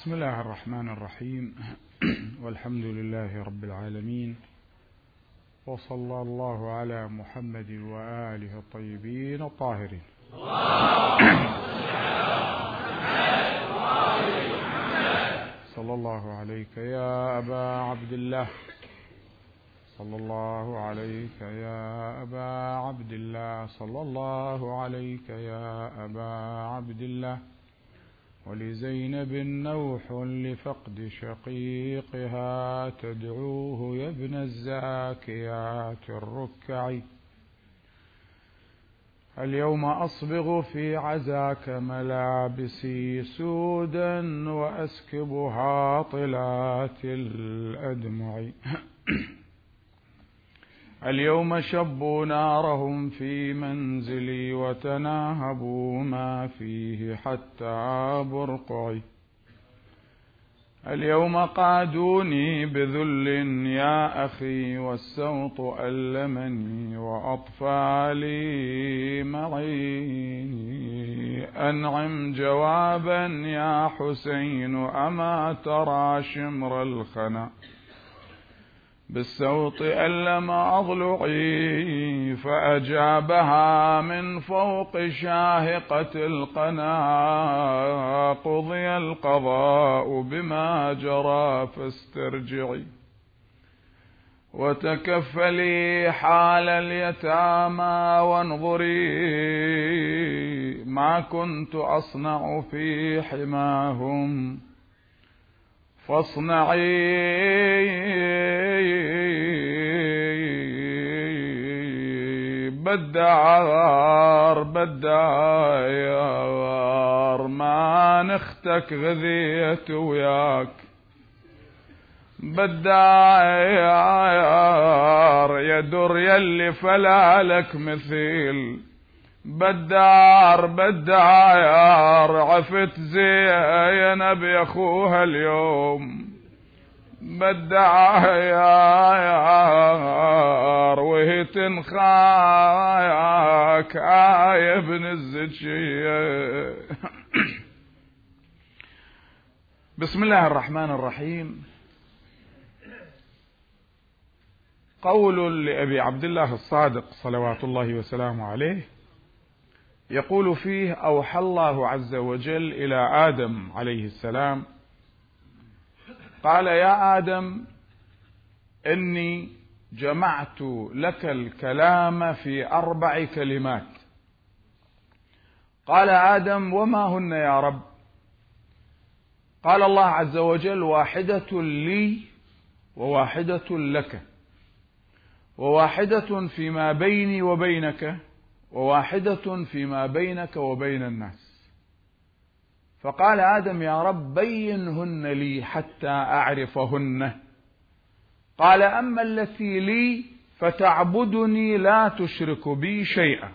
بسم الله الرحمن الرحيم. والحمد لله رب العالمين، وصلى الله على محمد وآله الطيبين الطاهرين. صلى الله عليك يا أبا عبد الله، صلى الله عليك يا أبا عبد الله، صلى الله عليك يا أبا عبد الله. ولزينب نوح لفقد شقيقها تدعوه يا ابن الزاكيات الركع. اليوم أصبغ في عزاك ملابسي سودا وأسكبها طلات الأدمع. اليوم شبوا نارهم في منزلي وتناهبوا ما فيه حتى برقعي. اليوم قادوني بذل يا أخي والسوط ألمني وأطفالي معي. أنعم جوابا يا حسين أما ترى شمر الخنا بالسوط ألم أضلعي. فأجابها من فوق شاهقة القنا قضي القضاء بما جرى فاسترجعي. وتكفلي حال اليتامى وانظري ما كنت أصنع في حماهم فاصنعي. بدار بدار ما نختك غذيت وياك. بدار يدر يلي فلالك مثيل. بدار بدار عفت زينب يا اخوها اليوم. بدار وهي تنخاك يا ابن الزكية. بسم الله الرحمن الرحيم. قول لأبي عبد الله الصادق صلوات الله وسلامه عليه يقول فيه: أوحى الله عز وجل إلى آدم عليه السلام قال: يا آدم إني جمعت لك الكلام في 4 كلمات. قال آدم: وما هن يا رب؟ قال الله عز وجل: واحدة لي وواحدة لك، وواحدة فيما بيني وبينك، وواحدة فيما بينك وبين الناس. فقال آدم: يا رب بينهن لي حتى أعرفهن. قال: أما التي لي فتعبدني لا تشرك بي شيئا،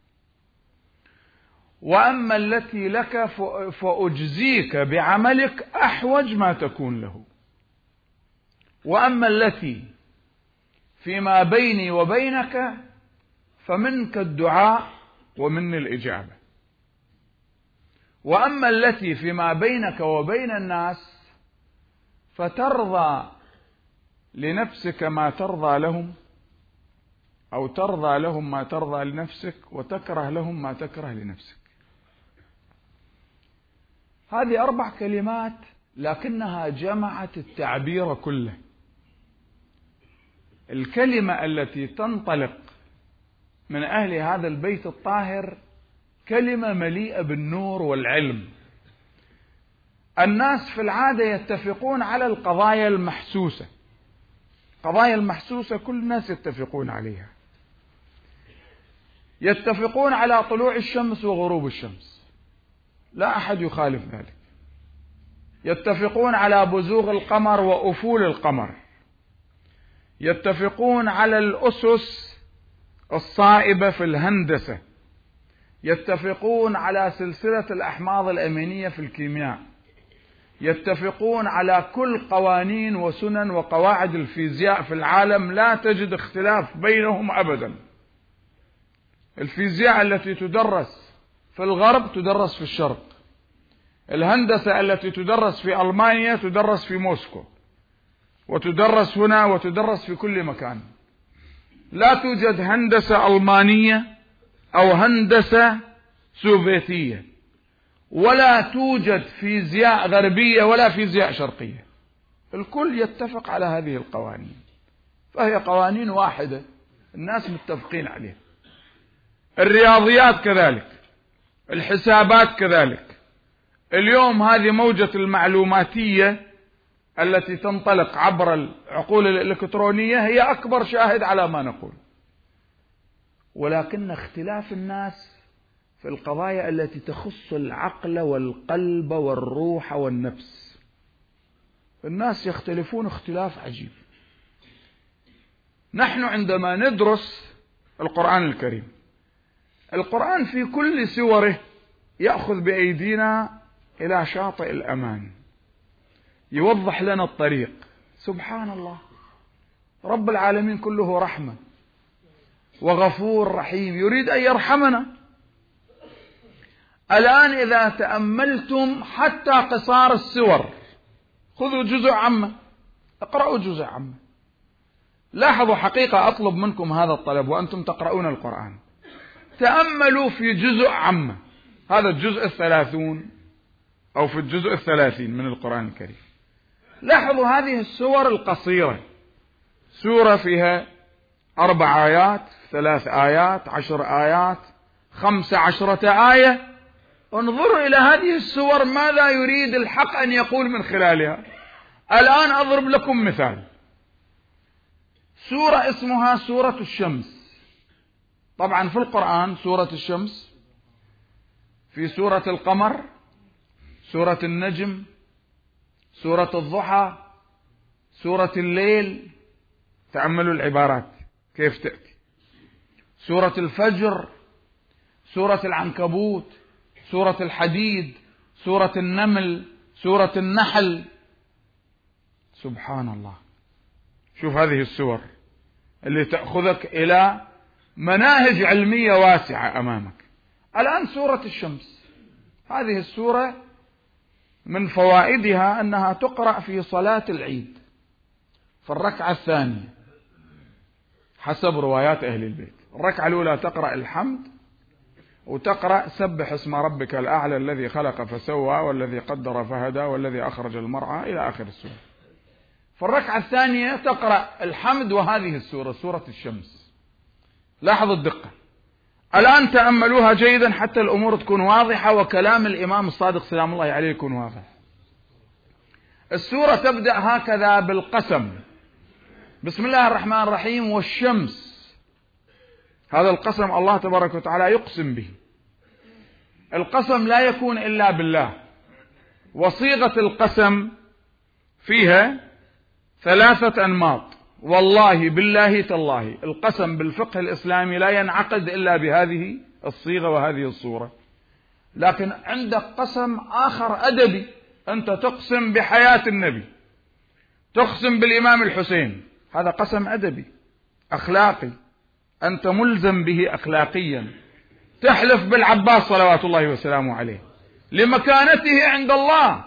وأما التي لك فأجزيك بعملك أحوج ما تكون له، وأما التي فيما بيني وبينك فمنك الدعاء ومني الإجابة، وأما التي فيما بينك وبين الناس فترضى لنفسك ما ترضى لهم، أو ترضى لهم ما ترضى لنفسك، وتكره لهم ما تكره لنفسك. هذه 4 كلمات لكنها جمعت التعبير كله. الكلمة التي تنطلق من أهل هذا البيت الطاهر كلمة مليئة بالنور والعلم. الناس في العادة يتفقون على القضايا المحسوسة، قضايا المحسوسة كل الناس يتفقون عليها. يتفقون على طلوع الشمس وغروب الشمس، لا أحد يخالف ذلك. يتفقون على بزوغ القمر وأفول القمر. يتفقون على الأسس الصائبة في الهندسة. يتفقون على سلسلة الأحماض الأمينية في الكيمياء. يتفقون على كل قوانين وسنن وقواعد الفيزياء في العالم، لا تجد اختلاف بينهم أبدا. الفيزياء التي تدرس في الغرب تدرس في الشرق، الهندسة التي تدرس في ألمانيا تدرس في موسكو، وتدرس هنا وتدرس في كل مكان. لا توجد هندسة ألمانية أو هندسة سوفيتية، ولا توجد فيزياء غربية ولا فيزياء شرقية. الكل يتفق على هذه القوانين، فهي قوانين واحدة الناس متفقين عليها. الرياضيات كذلك، الحسابات كذلك. اليوم هذه موجة المعلوماتية التي تنطلق عبر العقول الإلكترونية هي أكبر شاهد على ما نقول. ولكن اختلاف الناس في القضايا التي تخص العقل والقلب والروح والنفس، الناس يختلفون اختلاف عجيب. نحن عندما ندرس القرآن الكريم، القرآن في كل سوره يأخذ بأيدينا إلى شاطئ الأمان، يوضح لنا الطريق. سبحان الله، رب العالمين كله رحمة وغفور رحيم، يريد أن يرحمنا. الآن إذا تأملتم حتى قصار السور، خذوا جزء عامة، اقرأوا جزء عامة. لاحظوا، حقيقة أطلب منكم هذا الطلب وأنتم تقرؤون القرآن، تأملوا في جزء عامة، هذا الجزء 30 أو في الجزء 30 من القرآن الكريم. لاحظوا هذه السور القصيرة، سورة فيها 4 آيات، 3 آيات، 10 آيات، 15 آية. انظروا إلى هذه السور ماذا يريد الحق أن يقول من خلالها. الآن أضرب لكم مثال. سورة اسمها سورة الشمس. طبعا في القرآن سورة الشمس، في سورة القمر، سورة النجم، سورة الضحى، سورة الليل. تأملوا العبارات كيف تأتي. سورة الفجر، سورة العنكبوت، سورة الحديد، سورة النمل، سورة النحل. سبحان الله، شوف هذه السور اللي تأخذك إلى مناهج علمية واسعة أمامك. الآن سورة الشمس، هذه السورة من فوائدها أنها تقرأ في صلاة العيد في الركعة الثانية حسب روايات أهل البيت. الركعة الأولى تقرأ الحمد، وتقرأ سبح اسم ربك الأعلى الذي خلق فسوى والذي قدر فهدى والذي أخرج المرعى إلى آخر السورة. في الركعة الثانية تقرأ الحمد وهذه السورة، سورة الشمس. لاحظوا الدقة. الآن تأملوها جيدا حتى الأمور تكون واضحة وكلام الإمام الصادق سلام الله عليه يكون واضح. السورة تبدأ هكذا بالقسم، بسم الله الرحمن الرحيم والشمس. هذا القسم الله تبارك وتعالى يقسم به. القسم لا يكون إلا بالله، وصيغة القسم فيها 3 أنماط: والله، بالله، تالله. القسم بالفقه الإسلامي لا ينعقد إلا بهذه الصيغة وهذه الصورة. لكن عندك قسم آخر أدبي، أنت تقسم بحياة النبي، تقسم بالإمام الحسين، هذا قسم أدبي أخلاقي، أنت ملزم به أخلاقيا. تحلف بالعباس صلوات الله وسلامه عليه لمكانته عند الله،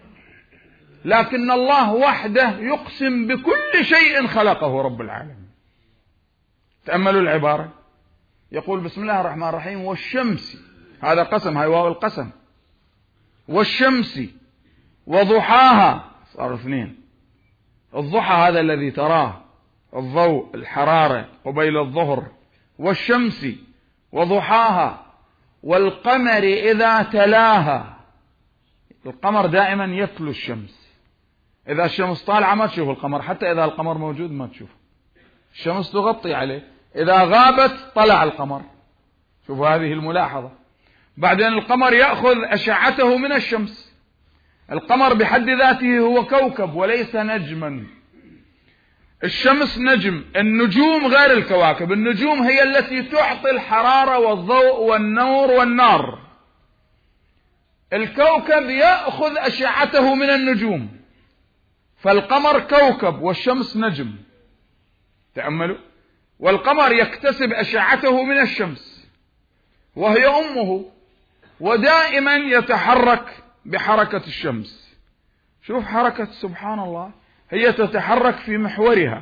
لكن الله وحده يقسم بكل شيء خلقه رب العالمين. تأملوا العبارة، يقول بسم الله الرحمن الرحيم والشمس، هذا قسم، هاي واو القسم. والشمس وضحاها، صار 2. الضحى هذا الذي تراه، الضوء، الحرارة قبيل الظهر. والشمس وضحاها والقمر إذا تلاها. القمر دائما يتلو الشمس، إذا الشمس طالعة ما تشوف القمر، حتى إذا القمر موجود ما تشوفه، الشمس تغطي عليه. إذا غابت طلع القمر. شوفوا هذه الملاحظة. بعدين القمر يأخذ أشعته من الشمس. القمر بحد ذاته هو كوكب وليس نجما. الشمس نجم، النجوم غير الكواكب. النجوم هي التي تعطي الحرارة والضوء والنور والنار. الكوكب يأخذ أشعته من النجوم، فالقمر كوكب والشمس نجم. تأملوا. والقمر يكتسب أشعته من الشمس وهي أمه، ودائما يتحرك بحركة الشمس. شوف حركة، سبحان الله، هي تتحرك في محورها،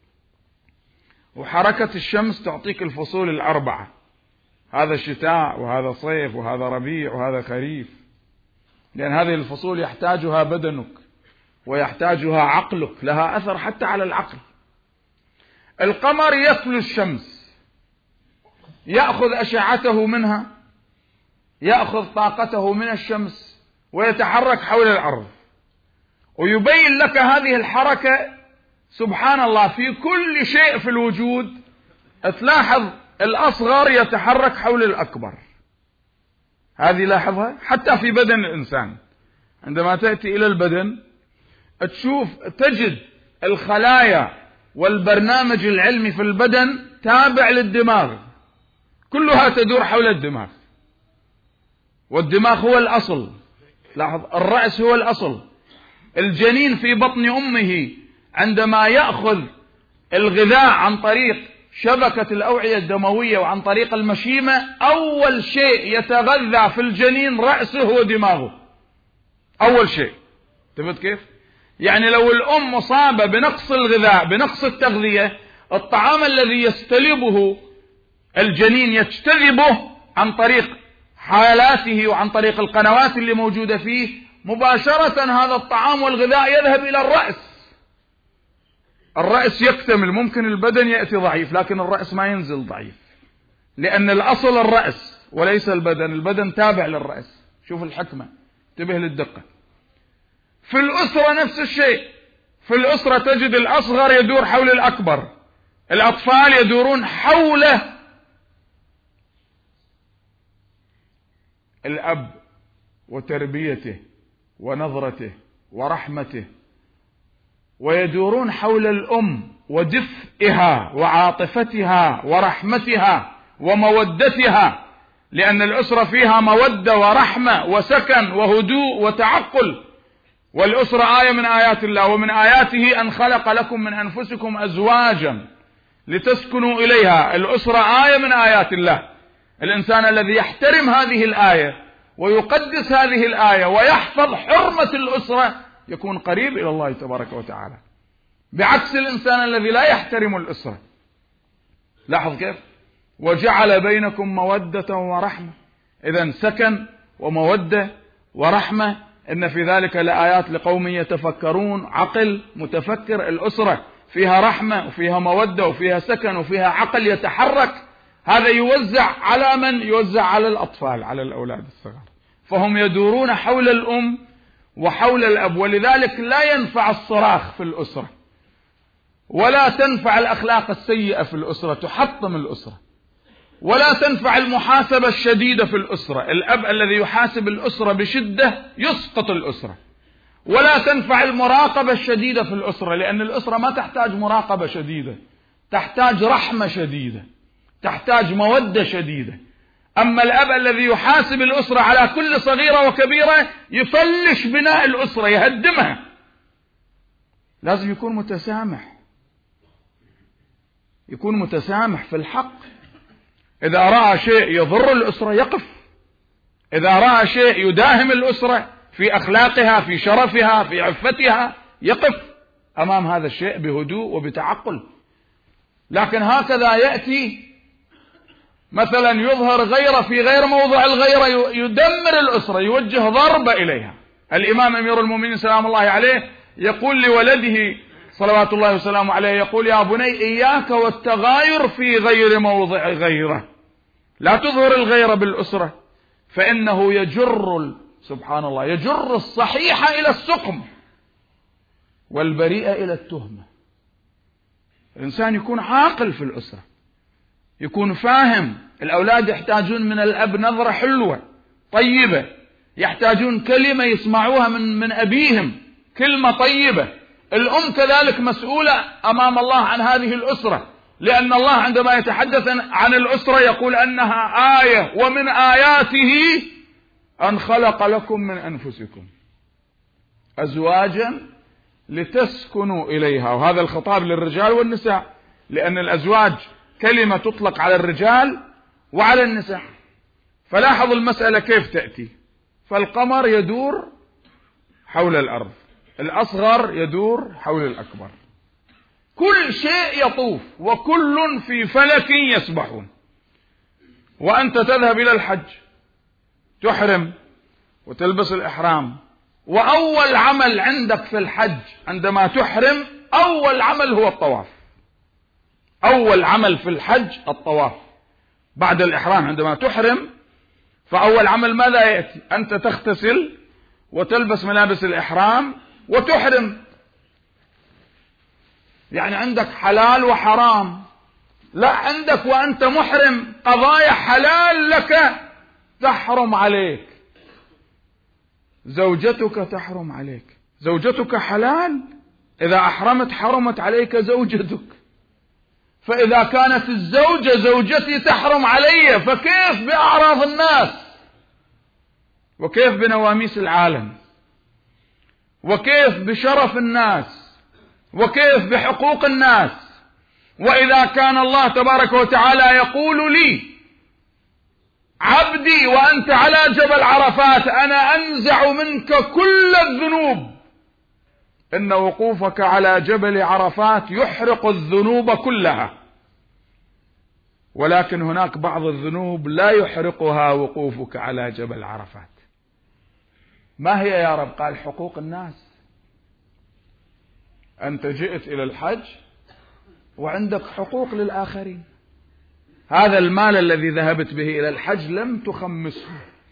وحركة الشمس تعطيك الفصول ال4، هذا شتاء وهذا صيف وهذا ربيع وهذا خريف، لأن هذه الفصول يحتاجها بدنك ويحتاجها عقلك، لها أثر حتى على العقل. القمر يتلو الشمس، يأخذ أشعته منها، يأخذ طاقته من الشمس ويتحرك حول الأرض، ويبين لك هذه الحركة سبحان الله في كل شيء في الوجود. تلاحظ الأصغر يتحرك حول الأكبر، هذه لاحظها حتى في بدن الإنسان. عندما تأتي إلى البدن تجد الخلايا والبرنامج العلمي في البدن تابع للدماغ، كلها تدور حول الدماغ، والدماغ هو الأصل. لاحظ، الرأس هو الأصل. الجنين في بطن أمه عندما يأخذ الغذاء عن طريق شبكة الأوعية الدموية وعن طريق المشيمة، أول شيء يتغذى في الجنين رأسه ودماغه، أول شيء. تفهمت كيف؟ يعني لو الأم مصابة بنقص الغذاء، بنقص التغذية، الطعام الذي يستلبه الجنين يجتذبه عن طريق حالاته وعن طريق القنوات اللي موجودة فيه، مباشرة هذا الطعام والغذاء يذهب إلى الرأس. الرأس يكتمل، ممكن البدن يأتي ضعيف لكن الرأس ما ينزل ضعيف، لأن الأصل الرأس وليس البدن. البدن تابع للرأس. شوف الحكمة، انتبه للدقة. في الأسرة نفس الشيء. في الأسرة تجد الأصغر يدور حول الأكبر، الأطفال يدورون حول الأب وتربيته ونظرته ورحمته، ويدورون حول الأم ودفئها وعاطفتها ورحمتها ومودتها، لأن الأسرة فيها مودة ورحمة وسكن وهدوء وتعقل. والأسرة آية من آيات الله، ومن آياته أن خلق لكم من أنفسكم أزواجا لتسكنوا إليها. الأسرة آية من آيات الله. الإنسان الذي يحترم هذه الآية ويقدس هذه الآية ويحفظ حرمة الأسرة يكون قريب إلى الله تبارك وتعالى، بعكس الإنسان الذي لا يحترم الأسرة. لاحظ كيف؟ وجعل بينكم مودة ورحمة. إذن سكن ومودة ورحمة، إن في ذلك لآيات لقوم يتفكرون. عقل متفكر. الأسرة فيها رحمة وفيها مودة وفيها سكن وفيها عقل يتحرك. هذا يوزع على من؟ يوزع على الأطفال، على الأولاد الصغار، فهم يدورون حول الأم وحول الأب. ولذلك لا ينفع الصراخ في الأسرة، ولا تنفع الأخلاق السيئة في الأسرة، تحطم الأسرة. ولا تنفع المحاسبة الشديدة في الأسرة. الأب الذي يحاسب الأسرة بشدة يسقط الأسرة. ولا تنفع المراقبة الشديدة في الأسرة، لأن الأسرة ما تحتاج مراقبة شديدة، تحتاج رحمة شديدة، تحتاج مودة شديدة. أما الأب الذي يحاسب الأسرة على كل صغيرة وكبيرة يفلش بناء الأسرة، يهدمها. لازم يكون متسامح، يكون متسامح في الحق. إذا رأى شيء يضر الأسرة يقف، إذا رأى شيء يداهم الأسرة في أخلاقها في شرفها في عفتها يقف أمام هذا الشيء بهدوء وبتعقل. لكن هكذا يأتي مثلا يظهر غيرة في غير موضع الغيرة، يدمر الأسرة، يوجه ضربة إليها. الإمام أمير المؤمنين سلام الله عليه يقول لولده صلوات الله وسلامه عليه، يقول: يا بني إياك والتغاير في غير موضع غيرة، لا تظهر الغيرة بالأسرة، فإنه يجر سبحان الله يجر الصحيح إلى السقم والبريء إلى التهمة. الإنسان يكون عاقل في الأسرة، يكون فاهم. الأولاد يحتاجون من الأب نظرة حلوة طيبة، يحتاجون كلمة يسمعوها من أبيهم، كلمة طيبة. الأم كذلك مسؤولة أمام الله عن هذه الأسرة، لأن الله عندما يتحدث عن الأسرة يقول أنها آية ومن آياته أن خلق لكم من أنفسكم أزواجا لتسكنوا إليها. وهذا الخطاب للرجال والنساء، لأن الأزواج كلمة تطلق على الرجال وعلى النساء. فلاحظ المسألة كيف تأتي. فالقمر يدور حول الأرض، الأصغر يدور حول الأكبر، كل شيء يطوف وكل في فلك يسبحون. وأنت تذهب إلى الحج تحرم وتلبس الإحرام، وأول عمل عندك في الحج عندما تحرم أول عمل هو الطواف. أول عمل في الحج الطواف بعد الإحرام. عندما تحرم فأول عمل ماذا يأتي؟ أنت تغتسل وتلبس ملابس الإحرام وتحرم. يعني عندك حلال وحرام، لا، عندك وأنت محرم قضايا حلال لك تحرم عليك. زوجتك تحرم عليك، زوجتك حلال، إذا أحرمت حرمت عليك زوجتك. فإذا كانت الزوجة زوجتي تحرم علي، فكيف بأعراض الناس؟ وكيف بنواميس العالم؟ وكيف بشرف الناس؟ وكيف بحقوق الناس؟ وإذا كان الله تبارك وتعالى يقول لي عبدي وأنت على جبل عرفات أنا أنزع منك كل الذنوب، إن وقوفك على جبل عرفات يحرق الذنوب كلها، ولكن هناك بعض الذنوب لا يحرقها وقوفك على جبل عرفات. ما هي يا رب؟ قال حقوق الناس. أنت جئت إلى الحج وعندك حقوق للآخرين. هذا المال الذي ذهبت به إلى الحج لم تخمسه،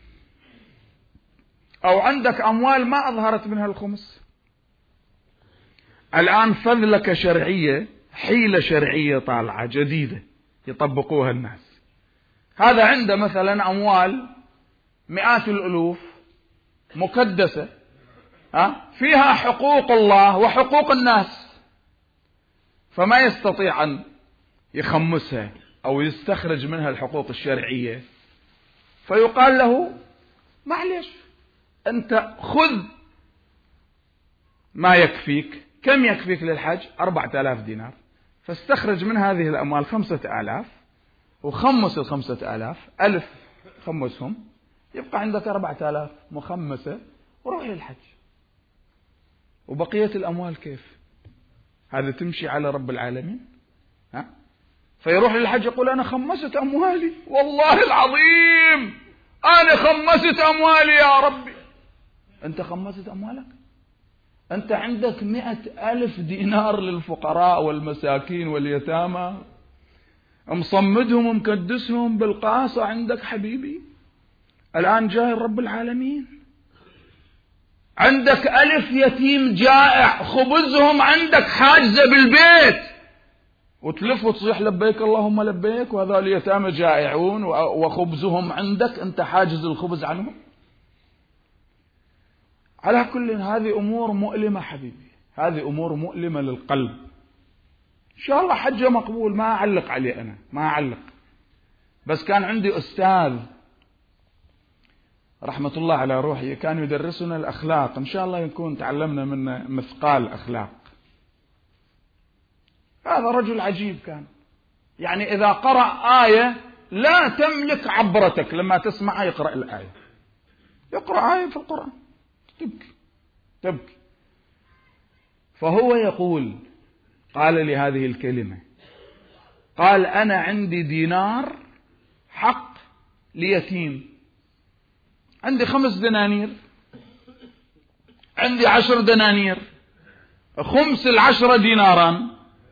أو عندك أموال ما أظهرت منها الخمس. الآن فذلك شرعية، حيلة شرعية طالعة جديدة يطبقوها الناس. هذا عنده مثلا أموال مئات الألوف مكدسة فيها حقوق الله وحقوق الناس، فما يستطيع أن يخمسها أو يستخرج منها الحقوق الشرعية، فيقال له معلش أنت خذ ما يكفيك. كم يكفيك للحج؟ 4000 دينار، فاستخرج من هذه الأموال 5000 وخمس 5000 1000 خمسهم، يبقى عندك 4000 مخمسة، وروح للحج. وبقية الأموال كيف؟ هذا تمشي على رب العالمين؟ فيروح للحج يقول أنا خمست أموالي، والله العظيم أنا خمست أموالي يا ربي. أنت خمست أموالك؟ أنت عندك 100,000 دينار للفقراء والمساكين واليتامى، مصمدهم ومكدسهم بالقاصة عندك حبيبي. الآن جاي رب العالمين، عندك 1000 يتيم جائع، خبزهم عندك حاجزة بالبيت، وتلف وتصيح لبيك اللهم لبيك، وهذا اليتامى جائعون وخبزهم عندك، أنت حاجز الخبز عنهم. على كل هذه أمور مؤلمة حبيبي، هذه أمور مؤلمة للقلب. إن شاء الله حجة مقبول، ما أعلق عليه أنا، ما أعلق. بس كان عندي أستاذ رحمة الله على روحي كان يدرسنا الأخلاق، إن شاء الله يكون تعلمنا منه مثقال أخلاق. هذا رجل عجيب كان، يعني إذا قرأ آية لا تملك عبرتك لما تسمع يقرأ الآية، يقرأ آية في القرآن تبكي. فهو يقول، قال لي هذه الكلمة، قال أنا عندي دينار حق ليتيم، عندي 5 دنانير، عندي 10 دنانير، خمس 10 ديناران،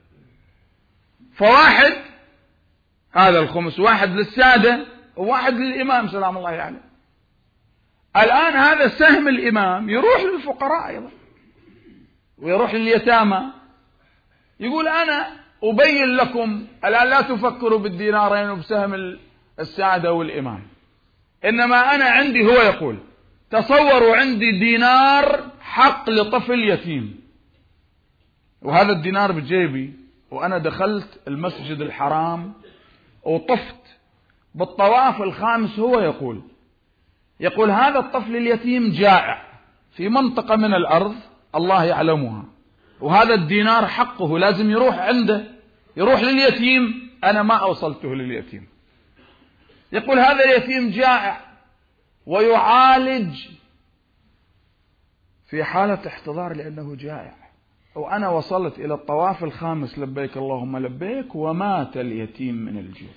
فواحد هذا الخمس، واحد للسادة وواحد للإمام سلام الله عليه. الآن هذا سهم الإمام يروح للفقراء أيضا ويروح لليتامى. يقول أنا أبين لكم الآن لا تفكروا بالدينارين وبسهم السادة والإمام، إنما أنا عندي، هو يقول تصوروا عندي دينار حق لطفل يتيم، وهذا الدينار بجيبي، وأنا دخلت المسجد الحرام وطفت بالطواف الخامس. هو يقول هذا الطفل اليتيم جائع في منطقة من الأرض الله يعلمها، وهذا الدينار حقه لازم يروح عنده، يروح لليتيم، أنا ما أوصلته لليتيم. يقول هذا اليتيم جائع ويعالج في حالة احتضار لأنه جائع، وأنا وصلت إلى الطواف الخامس لبيك اللهم لبيك ومات اليتيم من الجوع.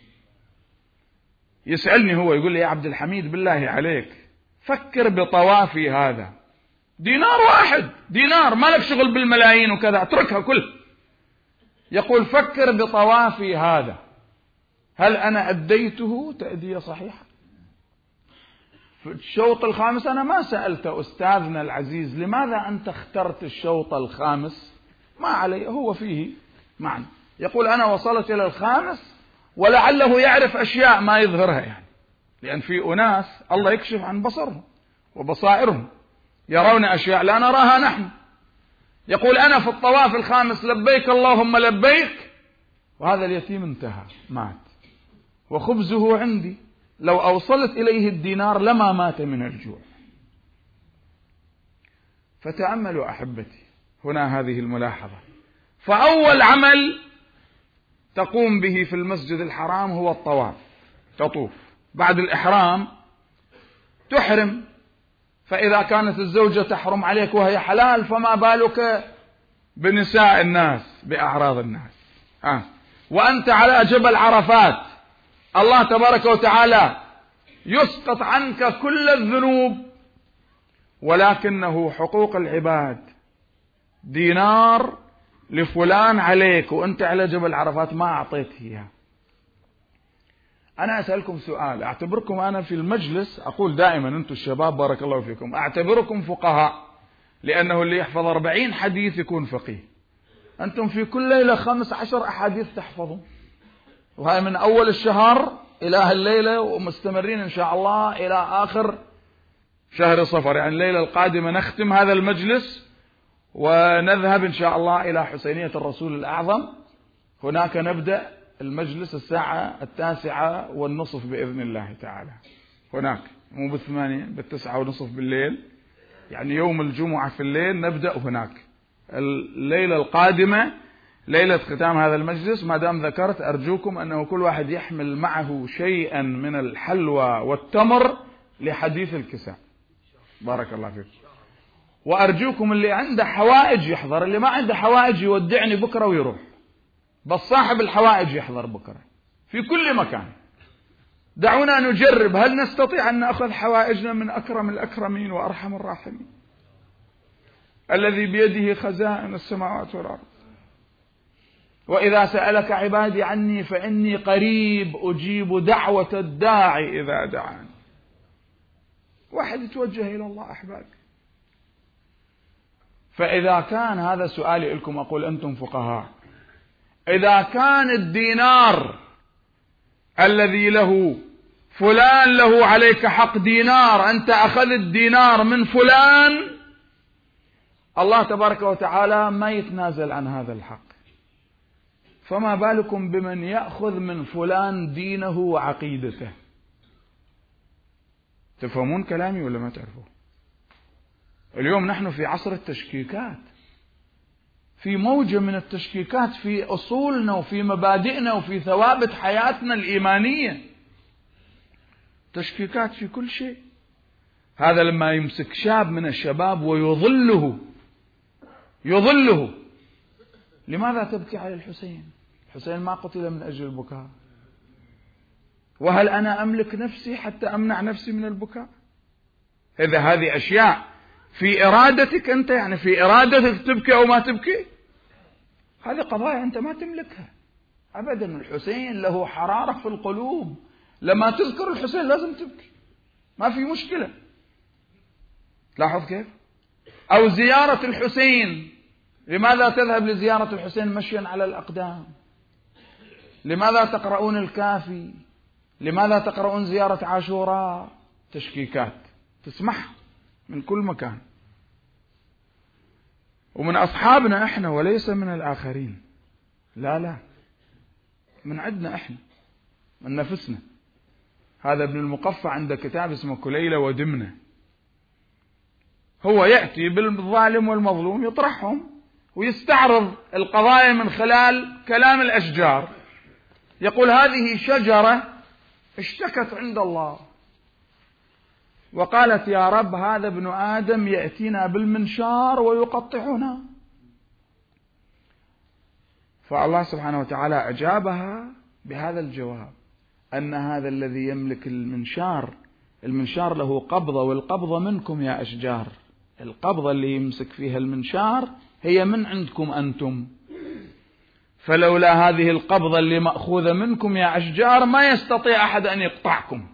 يسألني هو يقول لي يا عبد الحميد بالله عليك فكر بطوافي هذا، دينار واحد، دينار، ما لك شغل بالملايين وكذا، اتركها كلها. يقول فكر بطوافي هذا، هل أنا أديته تأدية صحيحة؟ في الشوط الخامس أنا ما سألت أستاذنا العزيز لماذا أنت اخترت الشوط الخامس، ما عليه، هو فيه معنى. يقول أنا وصلت إلى الخامس ولعله يعرف أشياء ما يظهرها، يعني لأن في أناس الله يكشف عن بصرهم وبصائرهم، يرون أشياء لا نراها نحن. يقول أنا في الطواف الخامس لبيك اللهم لبيك، وهذا اليتيم انتهى مات، وخبزه عندي، لو أوصلت إليه الدينار لما مات من الجوع. فتأملوا أحبتي هنا هذه الملاحظة. فأول عمل تقوم به في المسجد الحرام هو الطواف، تطوف، بعد الإحرام تحرم، فإذا كانت الزوجة تحرم عليك وهي حلال فما بالك بنساء الناس، بأعراض الناس. وأنت على جبل عرفات، الله تبارك وتعالى يسقط عنك كل الذنوب، ولكنه حقوق العباد، دينار لفلان عليك وأنت على جبل عرفات ما أعطيته إياه. أنا أسألكم سؤال، أعتبركم أنا في المجلس، أقول دائما أنتم الشباب بارك الله فيكم، أعتبركم فقهاء، لأنه اللي يحفظ 40 حديث يكون فقيه. أنتم في كل ليلة 15 أحاديث تحفظون، وهي من أول الشهر إلى الليلة، ومستمرين إن شاء الله إلى آخر شهر صفر، يعني الليلة القادمة نختم هذا المجلس ونذهب إن شاء الله إلى حسينية الرسول الأعظم. هناك نبدأ المجلس الساعة 9:30 بإذن الله تعالى، هناك مو ب8 ب9:30 بالليل، يعني يوم الجمعة في الليل نبدأ هناك. الليلة القادمة ليلة ختام هذا المجلس، ما دام ذكرت أرجوكم أنه كل واحد يحمل معه شيئا من الحلوى والتمر لحديث الكساء، بارك الله فيكم. وأرجوكم اللي عنده حوائج يحضر، اللي ما عنده حوائج يودعني بكرة ويروح، بس صاحب الحوائج يحضر بكرة في كل مكان. دعونا نجرب، هل نستطيع أن نأخذ حوائجنا من أكرم الأكرمين وأرحم الراحمين الذي بيده خزائن السماوات والأرض. وإذا سألك عبادي عني فإني قريب أجيب دعوة الداعي إذا دعاني. واحد يتوجه إلى الله أحبابي. فإذا كان هذا سؤالي لكم، أقول أنتم فقهاء، إذا كان الدينار الذي له فلان له عليك حق دينار، أنت أخذت دينار من فلان، الله تبارك وتعالى ما يتنازل عن هذا الحق، فما بالكم بمن يأخذ من فلان دينه وعقيدته؟ تفهمون كلامي ولا ما تعرفوا؟ اليوم نحن في عصر التشكيكات، في موجة من التشكيكات في أصولنا وفي مبادئنا وفي ثوابت حياتنا الإيمانية، تشكيكات في كل شيء. هذا لما يمسك شاب من الشباب ويضله، لماذا تبكي على الحسين؟ الحسين ما قتل من أجل البكاء، وهل أنا أملك نفسي حتى أمنع نفسي من البكاء؟ إذا هذه أشياء في إرادتك أنت، يعني في إرادتك تبكي أو ما تبكي، هذه قضايا أنت ما تملكها أبدا. الحسين له حرارة في القلوب، لما تذكر الحسين لازم تبكي، ما في مشكلة. لاحظ كيف؟ أو زيارة الحسين، لماذا تذهب لزيارة الحسين مشيا على الأقدام؟ لماذا تقرؤون الكافي؟ لماذا تقرؤون زيارة عاشوراء؟ تشكيكات تسمعها من كل مكان، ومن أصحابنا إحنا وليس من الآخرين، لا من عندنا إحنا، من نفسنا. هذا ابن المقفع عنده كتاب اسمه كليلة ودمنة، هو يأتي بالظالم والمظلوم يطرحهم ويستعرض القضايا من خلال كلام الأشجار. يقول هذه شجرة اشتكت عند الله، وقالت يا رب هذا ابن آدم يأتينا بالمنشار ويقطعنا. فالله سبحانه وتعالى أجابها بهذا الجواب، أن هذا الذي يملك المنشار له قبضة، والقبضة منكم يا أشجار. القبضة اللي يمسك فيها المنشار هي من عندكم أنتم، فلولا هذه القبضة اللي مأخوذة منكم يا أشجار ما يستطيع أحد أن يقطعكم.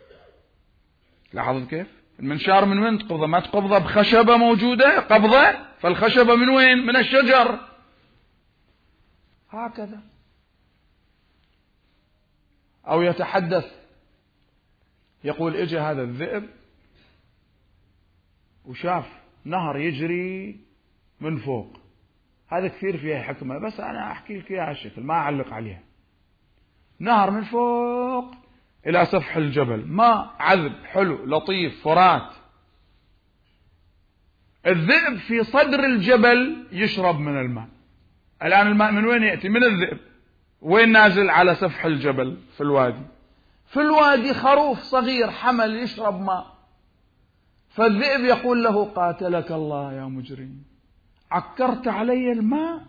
لاحظت كيف؟ المنشار من وين تقبضه؟ ما تقبضه بخشبة موجودة قبضة، فالخشبة من وين؟ من الشجر. هكذا. أو يتحدث يقول اجى هذا الذئب وشاف نهر يجري من فوق. هذا كثير فيها حكمة، بس أنا أحكي لك إياها هالشكل ما أعلق عليها. نهر من فوق إلى سفح الجبل، ماء عذب حلو لطيف فرات. الذئب في صدر الجبل يشرب من الماء. الآن الماء من وين يأتي؟ من الذئب. وين نازل؟ على سفح الجبل في الوادي. في الوادي خروف صغير حمل يشرب ماء، فالذئب يقول له قاتلك الله يا مجرم، عكرت علي الماء.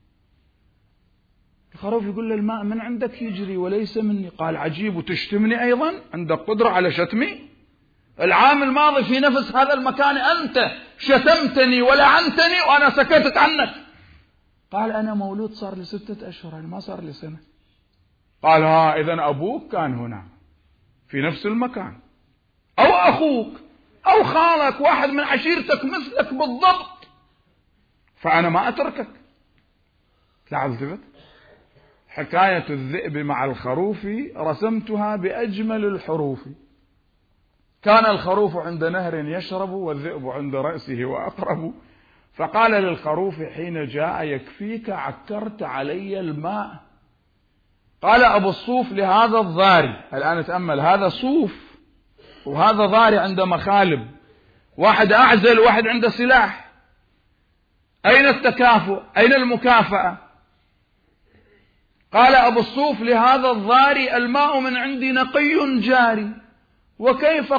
الخروف يقول له الماء من عندك يجري وليس مني. قال عجيب، وتشتمني أيضا؟ عندك قدرة على شتمي؟ العام الماضي في نفس هذا المكان أنت شتمتني ولعنتني وأنا سكتت عنك. قال أنا مولود صار لي 6 أشهر، ما صار لي سنة. قال إذن أبوك كان هنا في نفس المكان، أو أخوك أو خالك، واحد من عشيرتك مثلك بالضبط، فأنا ما أتركك. لاحظت حكاية الذئب مع الخروف رسمتها بأجمل الحروف. كان الخروف عند نهر يشرب والذئب عند رأسه وأقرب، فقال للخروف حين جاء يكفيك عكرت علي الماء. قال أبو الصوف لهذا الضاري، الآن تأمل، هذا صوف وهذا ضاري عنده مخالب، واحد أعزل واحد عنده سلاح. أين التكافؤ؟ أين المكافأة؟ قال أبو الصوف لهذا الضاري الماء من عندي نقي جاري، وكيف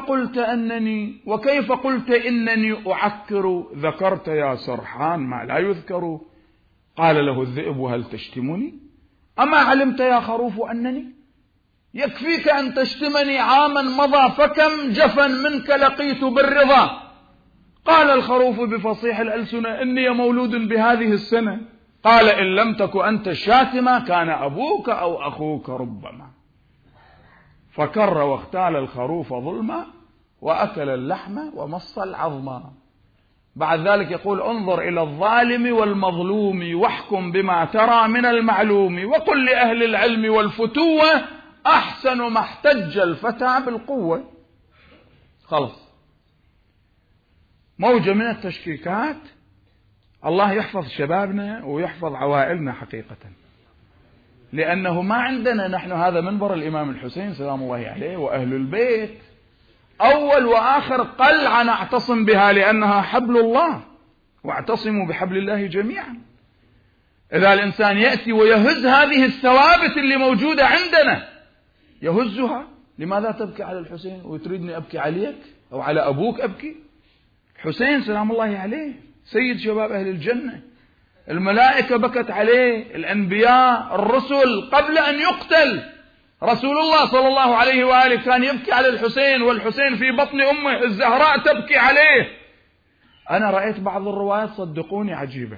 قلت إنني أعكر؟ ذكرت يا سرحان ما لا يذكر. قال له الذئب هل تشتمني؟ أما علمت يا خروف أنني يكفيك أن تشتمني عاما مضى، فكم جفا منك لقيت بالرضا. قال الخروف بفصيح الألسنة إني مولود بهذه السنة. قال إن لم تك أنت الشاتمة كان أبوك أو أخوك ربما. فكر واختال الخروف ظلما وأكل اللحم ومص العظم. بعد ذلك يقول انظر إلى الظالم والمظلوم واحكم بما ترى من المعلوم، وقل لأهل العلم والفتوة أحسن ما احتج الفتى بالقوة. خلص. موجة من التشكيكات. الله يحفظ شبابنا ويحفظ عوائلنا حقيقة، لأنه ما عندنا نحن هذا منبر الإمام الحسين سلام الله عليه وأهل البيت، أول وآخر قلعة نعتصم بها لأنها حبل الله، واعتصموا بحبل الله جميعا. إذا الإنسان يأتي ويهز هذه الثوابت اللي موجودة عندنا يهزها، لماذا تبكي على الحسين وتريدني أبكي عليك أو على أبوك أبكي؟ حسين سلام الله عليه سيد شباب أهل الجنة، الملائكة بكت عليه، الأنبياء الرسل قبل أن يقتل. رسول الله صلى الله عليه وآله كان يبكي على الحسين والحسين في بطن أمه الزهراء تبكي عليه. أنا رأيت بعض الروايات صدقوني عجيبة،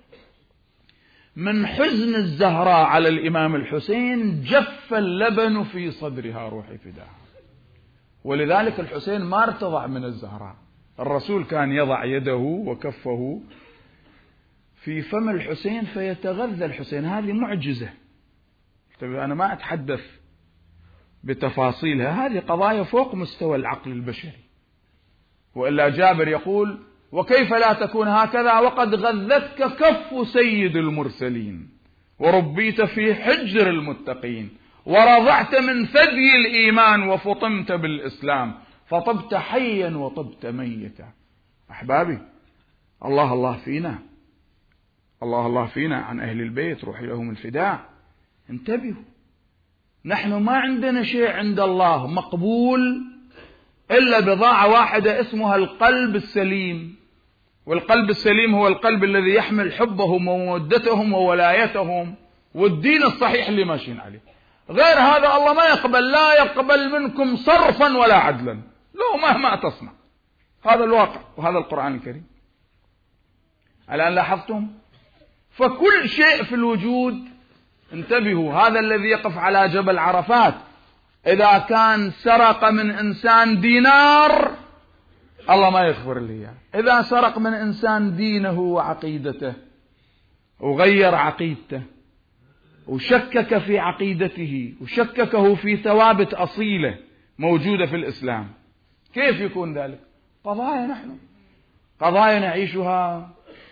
من حزن الزهراء على الإمام الحسين جف اللبن في صدرها روحي فداها. ولذلك الحسين ما ارتضع من الزهراء، الرسول كان يضع يده وكفه في فم الحسين فيتغذى الحسين. هذه معجزة. أنا ما أتحدث بتفاصيلها، هذه قضايا فوق مستوى العقل البشري. وإلا جابر يقول وكيف لا تكون هكذا وقد غذتك كف سيد المرسلين وربيت في حجر المتقين ورضعت من ثدي الإيمان وفطمت بالإسلام فطبت حيا وطبت ميتا. أحبابي، الله الله فينا، الله الله فينا عن أهل البيت، روحي لهم الفداء. انتبهوا، نحن ما عندنا شيء عند الله مقبول إلا بضاعة واحدة اسمها القلب السليم. والقلب السليم هو القلب الذي يحمل حبهم ومودتهم وولايتهم والدين الصحيح اللي ماشيين عليه. غير هذا الله ما يقبل، لا يقبل منكم صرفا ولا عدلا لو مهما تصنع. هذا الواقع وهذا القرآن الكريم. الآن لاحظتم؟ فكل شيء في الوجود، انتبهوا، هذا الذي يقف على جبل عرفات إذا كان سرق من إنسان دينار الله ما يغفر له إياه. إذا سرق من إنسان دينه وعقيدته وغير عقيدته وشكك في عقيدته وشككه في ثوابت أصيلة موجودة في الإسلام، كيف يكون ذلك؟ قضايا، نحن قضايا نعيشها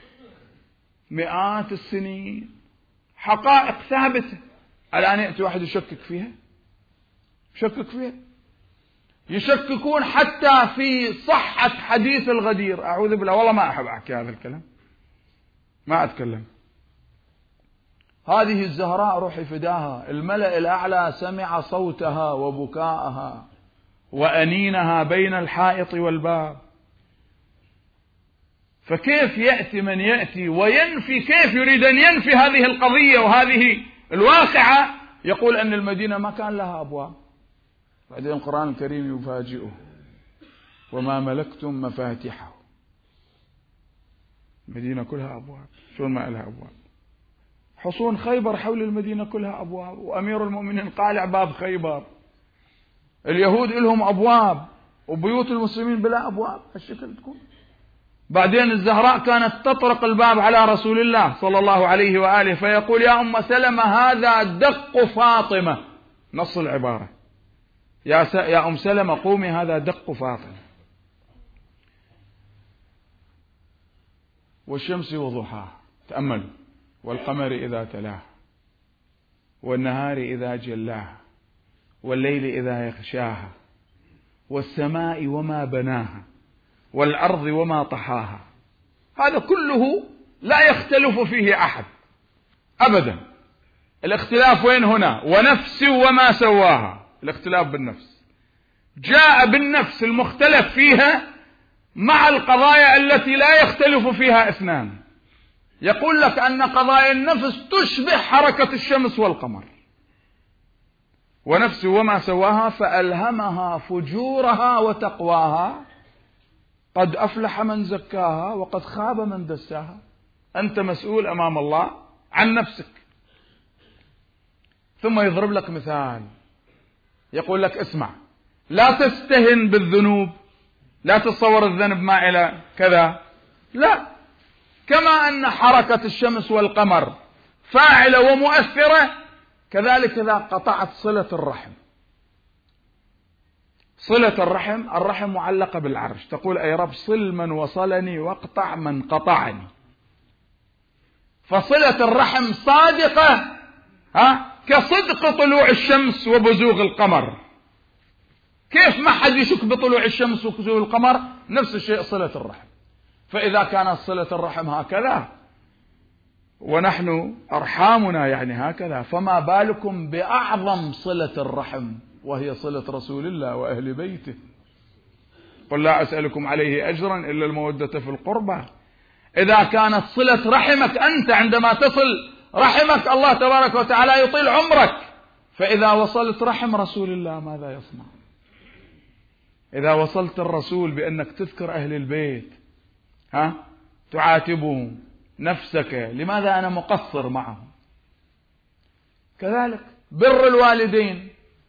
مئات السنين، حقائق ثابتة. الآن يأتي واحد يشكك فيها، يشككون حتى في صحة حديث الغدير. أعوذ بالله، والله ما أحب أحكي هذا الكلام، ما أتكلم. هذه الزهراء روحي فداها، الملأ الأعلى سمع صوتها وبكاءها وأنينها بين الحائط والباب. فكيف يأتي من يأتي وينفي، كيف يريد أن ينفي هذه القضية وهذه الواقعة، يقول أن المدينة ما كان لها أبواب. بعدين القرآن الكريم يفاجئه: وما ملكتم مفاتحه. المدينة كلها أبواب، شلون ما لها أبواب؟ حصون خيبر حول المدينة كلها أبواب، وأمير المؤمنين قالع باب خيبر. اليهود لهم أبواب وبيوت المسلمين بلا أبواب. هالشكل تكون. بعدين الزهراء كانت تطرق الباب على رسول الله صلى الله عليه وآله فيقول: يا أم سلمة هذا دق فاطمة. نص العبارة: يا أم سلمة قومي هذا دق فاطمة. والشمس وضحاها، تأملوا، والقمر إذا تلاها، والنهار إذا جلاها، والليل إذا يغشاها، والسماء وما بناها، والأرض وما طحاها. هذا كله لا يختلف فيه أحد أبدا. الاختلاف وين هنا؟ ونفس وما سواها. الاختلاف بالنفس، جاء بالنفس المختلف فيها مع القضايا التي لا يختلف فيها اثنان. يقول لك أن قضايا النفس تشبه حركة الشمس والقمر. ونفس وما سواها فألهمها فجورها وتقواها، قد أفلح من زكاها وقد خاب من دساها. أنت مسؤول أمام الله عن نفسك. ثم يضرب لك مثال، يقول لك: اسمع، لا تستهن بالذنوب، لا تتصور الذنب ما إلى كذا، لا، كما أن حركة الشمس والقمر فاعلة ومؤثرة، كذلك إذا قطعت صلة الرحم. صلة الرحم معلقة بالعرش، تقول: أي رب صل من وصلني واقطع من قطعني. فصلة الرحم صادقة كصدق طلوع الشمس وبزوغ القمر. كيف ما حد يشك بطلوع الشمس وبزوغ القمر؟ نفس الشيء صلة الرحم. فإذا كانت صلة الرحم هكذا ونحن أرحامنا يعني هكذا، فما بالكم بأعظم صلة الرحم وهي صلة رسول الله وأهل بيته. قل لا أسألكم عليه أجرا إلا المودة في القربى. إذا كانت صلة رحمك أنت عندما تصل رحمك الله تبارك وتعالى يطيل عمرك، فإذا وصلت رحم رسول الله ماذا يصنع؟ إذا وصلت الرسول بأنك تذكر أهل البيت، تعاتبهم نفسك، لماذا أنا مقصر معهم؟ كذلك بر الوالدين.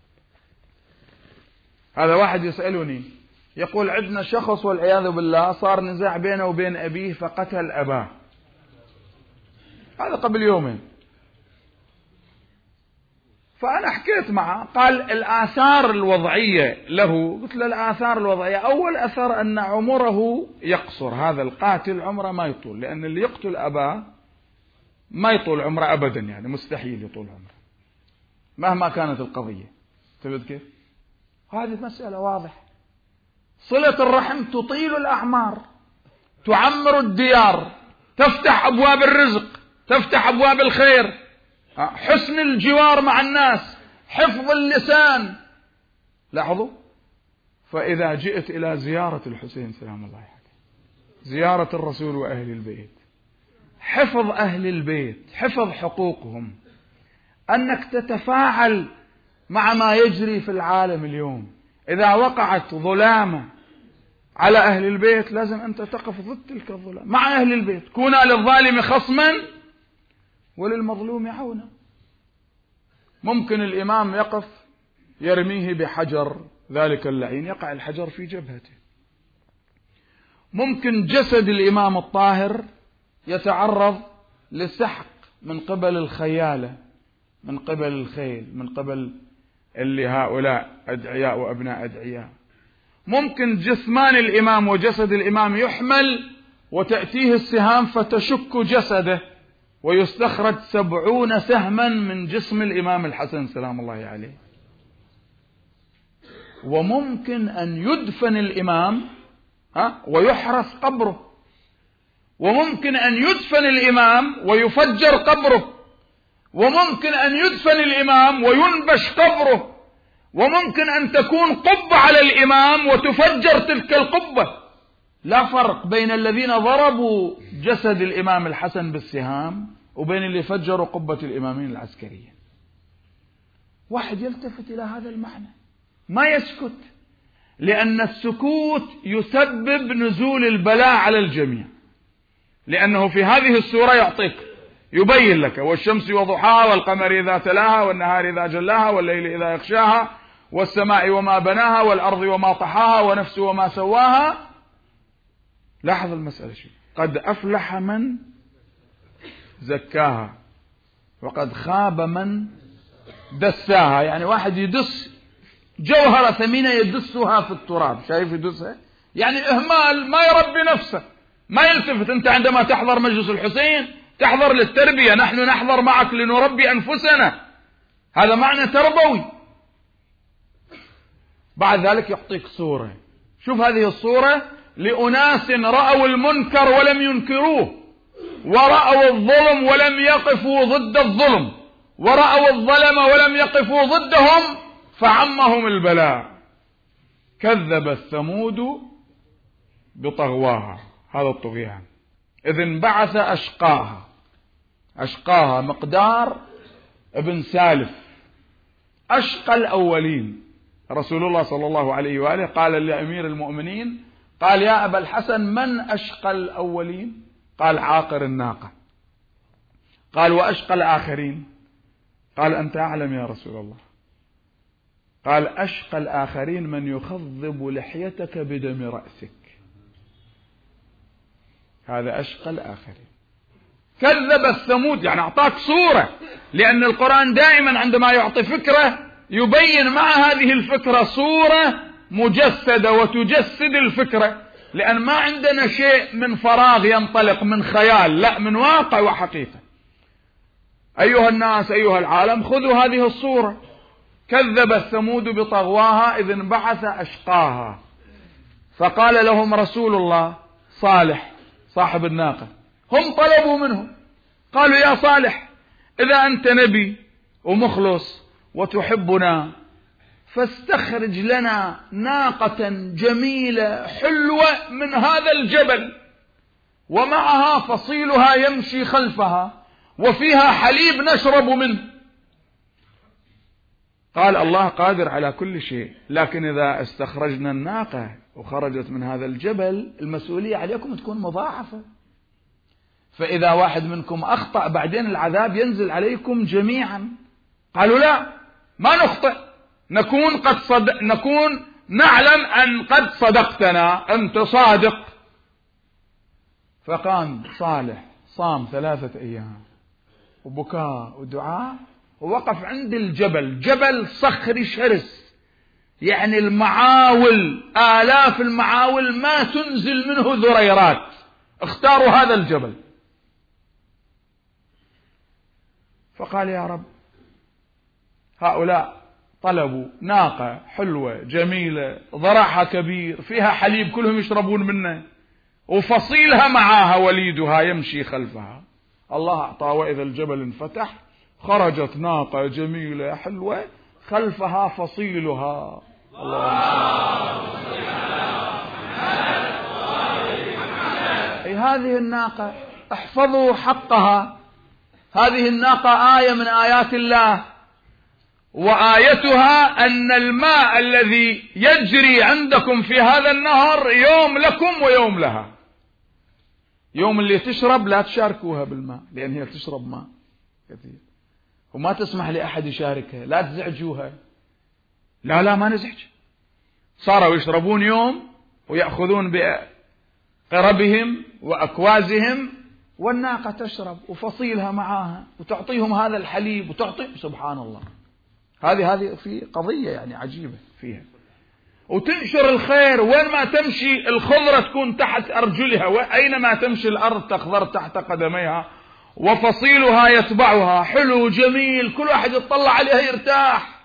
هذا واحد يسألني يقول: عندنا شخص والعياذ بالله صار نزاع بينه وبين أبيه فقتل أباه. هذا قبل يومين. فأنا حكيت معه، قال: الآثار الوضعية له. قلت له: الآثار الوضعية، أول أثر أن عمره يقصر، هذا القاتل عمره ما يطول، لأن اللي يقتل أباه ما يطول عمره أبدا، يعني مستحيل يطول عمره مهما كانت القضية. تبد كيف؟ هذه مسألة واضحة. صلة الرحم تطيل الأعمار، تعمر الديار، تفتح أبواب الرزق، تفتح أبواب الخير، حسن الجوار مع الناس، حفظ اللسان. لاحظوا، فإذا جئت إلى زيارة الحسين سلام الله عليه، زيارة الرسول وأهل البيت، حفظ أهل البيت، حفظ حقوقهم، أنك تتفاعل مع ما يجري في العالم اليوم. إذا وقعت ظلامة على أهل البيت لازم أنت تقف ضد تلك الظلام مع أهل البيت، كونا للظالم خصما وللمظلوم عونا. ممكن الإمام يقف يرميه بحجر ذلك اللعين، يقع الحجر في جبهته. ممكن جسد الإمام الطاهر يتعرض للسحق من قبل الخيالة، من قبل الخيل، من قبل اللي هؤلاء أدعياء وأبناء أدعياء. ممكن جثمان الإمام وجسد الإمام يحمل وتأتيه السهام فتشك جسده ويستخرج 70 سهما من جسم الإمام الحسن سلام الله عليه. وممكن أن يدفن الإمام ويحرس قبره، وممكن أن يدفن الإمام ويفجر قبره، وممكن أن يدفن الإمام وينبش قبره، وممكن أن تكون قبة على الإمام وتفجر تلك القبة. لا فرق بين الذين ضربوا جسد الإمام الحسن بالسهام وبين اللي فجروا قبة الإمامين العسكريين. واحد يلتفت إلى هذا المعنى، ما يسكت، لأن السكوت يسبب نزول البلاء على الجميع. لأنه في هذه السورة يعطيك، يبين لك: والشمس وضحاها والقمر إذا تلاها والنهار إذا جلاها والليل إذا يغشاها والسماء وما بناها والأرض وما طحاها ونفس وما سواها. لاحظ المسألة شيء: قد أفلح من زكاها وقد خاب من دساها. يعني واحد يدس جوهرة ثمينة يدسها في التراب، شايف يدسها؟ يعني إهمال، ما يربي نفسه، ما يلتفت. أنت عندما تحضر مجلس الحسين تحضر للتربية، نحن نحضر معك لنربي أنفسنا، هذا معنى تربوي. بعد ذلك يعطيك صورة، شوف هذه الصورة لأناس رأوا المنكر ولم ينكروه، ورأوا الظلم ولم يقفوا ضد الظلم، ورأوا الظلم ولم يقفوا ضدهم، فعمهم البلاء. كذب الثمود بطغواها، هذا الطغيان، إذ انبعث أشقاها. أشقاها مقدار ابن سالف، أشقى الأولين. رسول الله صلى الله عليه وآله قال لأمير المؤمنين، قال: يا أبا الحسن، من أشقى الأولين؟ قال: عاقر الناقة. قال: وأشقى الآخرين؟ قال: أنت أعلم يا رسول الله. قال: أشقى الآخرين من يخضب لحيتك بدم رأسك، هذا أشقى الآخرين. كذب الثمود، يعني أعطاك صورة، لأن القرآن دائما عندما يعطي فكرة يبين مع هذه الفكرة صورة مجسدة وتجسد الفكرة، لأن ما عندنا شيء من فراغ ينطلق من خيال، لا، من واقع وحقيقة. أيها الناس، أيها العالم، خذوا هذه الصورة: كذب الثمود بطغواها إذ انبعث أشقاها. فقال لهم رسول الله صالح صاحب الناقة، هم طلبوا منه، قالوا: يا صالح، إذا أنت نبي ومخلص وتحبنا فاستخرج لنا ناقة جميلة حلوة من هذا الجبل، ومعها فصيلها يمشي خلفها، وفيها حليب نشرب منه. قال: الله قادر على كل شيء، لكن إذا استخرجنا الناقة وخرجت من هذا الجبل المسؤولية عليكم تكون مضاعفة، فإذا واحد منكم أخطأ بعدين العذاب ينزل عليكم جميعا. قالوا: لا، ما نخطئ، نكون نعلم أن قد صدقتنا، أنت صادق. فقام صالح، صام 3 أيام وبكاء ودعاء، ووقف عند الجبل، جبل صخري شرس، يعني المعاول، آلاف المعاول ما تنزل منه ذريرات، اختاروا هذا الجبل. فقال: يا رب، هؤلاء طلبوا ناقة حلوة جميلة ضرعها كبير فيها حليب كلهم يشربون منه، وفصيلها معها وليدها يمشي خلفها. الله أعطى، وإذا الجبل انفتح خرجت ناقة جميلة حلوة خلفها فصيلها أي هذه الناقة احفظوا حقها، هذه الناقة آية من آيات الله، وآيتها أن الماء الذي يجري عندكم في هذا النهر يوم لكم ويوم لها. يوم اللي تشرب لا تشاركوها بالماء، لأن هي تشرب ماء كثير وما تسمح لأحد يشاركها، لا تزعجوها. لا ما نزعج. صاروا يشربون يوم ويأخذون بقربهم وأكوازهم، والناقة تشرب وفصيلها معاها وتعطيهم هذا الحليب وتعطي. سبحان الله، هذه في قضية يعني عجيبة فيها. وتنشر الخير، وين ما تمشي الخضرة تكون تحت أرجلها، وأينما تمشي الأرض تخضر تحت قدميها، وفصيلها يتبعها. حلو جميل، كل واحد يطلع عليها يرتاح.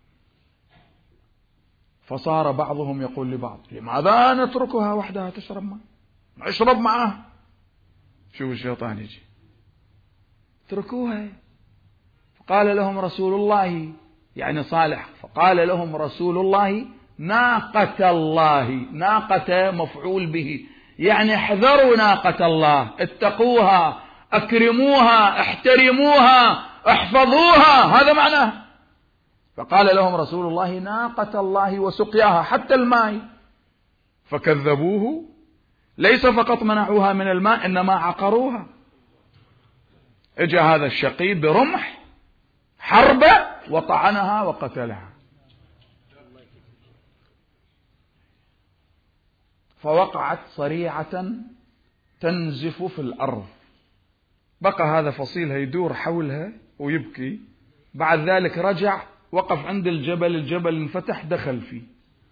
فصار بعضهم يقول لبعض: لماذا نتركها وحدها تشرب ماء؟ اشرب معها. شوف الشيطان يجي: اتركوها. فقال لهم رسول الله، يعني صالح، فقال لهم رسول الله: ناقة الله. ناقة مفعول به، يعني احذروا ناقة الله، اتقوها، اكرموها، احترموها، احفظوها، هذا معناه. فقال لهم رسول الله: ناقة الله وسقياها، حتى الماء. فكذبوه، ليس فقط منعوها من الماء، إنما عقروها. اجى هذا الشقي برمح حربة وطعنها وقتلها. فوقعت صريعة تنزف في الأرض. بقى هذا فصيلها يدور حولها ويبكي. بعد ذلك رجع، وقف عند الجبل، الجبل انفتح دخل فيه.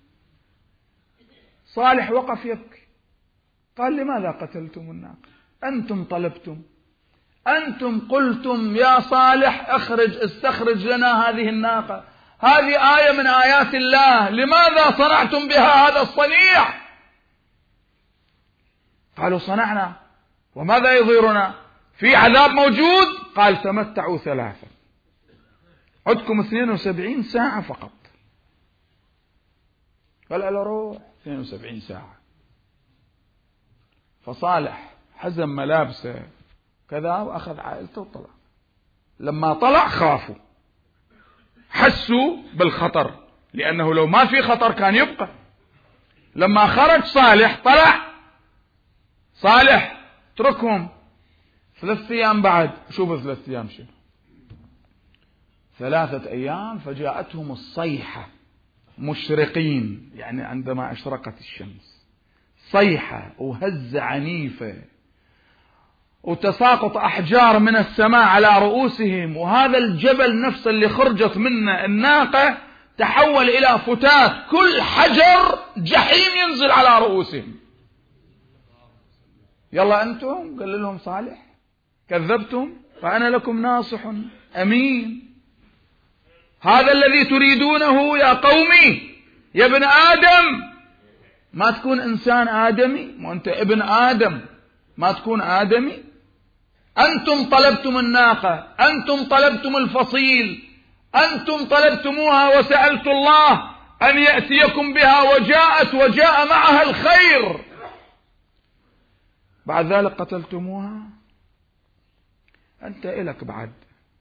صالح وقف يبكي، قال: لماذا قتلتم الناقة؟ أنتم طلبتم، أنتم قلتم يا صالح استخرج لنا هذه الناقة، هذه آية من آيات الله، لماذا صنعتم بها هذا الصنيع؟ قالوا: صنعنا، وماذا يضيرنا؟ في عذاب موجود؟ قال: تمتعوا 3، عدكم 72 ساعة فقط. قال: ألا روح 72 ساعة. فصالح حزم ملابسه كذا وأخذ عائلته وطلع. لما طلع خافوا، حسوا بالخطر، لأنه لو ما في خطر كان يبقى. لما خرج صالح، طلع صالح: اتركهم 3 أيام. بعد شوف 3 أيام شنو، 3 أيام فجاءتهم الصيحة مشرقين، يعني عندما أشرقت الشمس، صيحة وهزة عنيفة وتساقط أحجار من السماء على رؤوسهم، وهذا الجبل نفسه اللي خرجت منه الناقة تحول إلى فتات، كل حجر جحيم ينزل على رؤوسهم. يلا أنتم، قال لهم صالح، كذبتم، فأنا لكم ناصح أمين. هذا الذي تريدونه يا قومي، يا ابن آدم، ما تكون إنسان آدمي، ما أنت ابن آدم، ما تكون آدمي. أنتم طلبتم الناقة، أنتم طلبتم الفصيل، أنتم طلبتموها وسألت الله أن يأتيكم بها، وجاء معها الخير. بعد ذلك قتلتموها. أنت إلك بعد،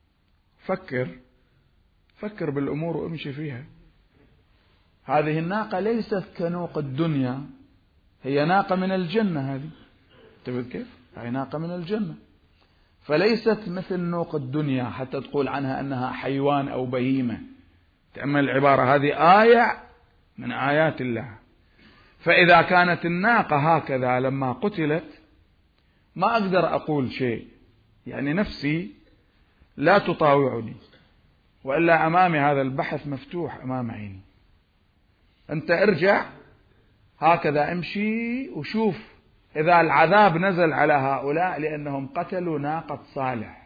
فكر بالأمور وامشي فيها. هذه الناقة ليست كنوق الدنيا، هي ناقة من الجنة. هذه تبت كيف؟ هي ناقة من الجنة، فليست مثل نوق الدنيا حتى تقول عنها أنها حيوان أو بهيمة. تأمل العبارة، هذه آية من آيات الله. فإذا كانت الناقة هكذا لما قتلت، ما أقدر أقول شيء، يعني نفسي لا تطاوعني، وإلا أمامي هذا البحث مفتوح أمام عيني. أنت ارجع هكذا، امشي وشوف إذا العذاب نزل على هؤلاء لأنهم قتلوا ناقة صالح.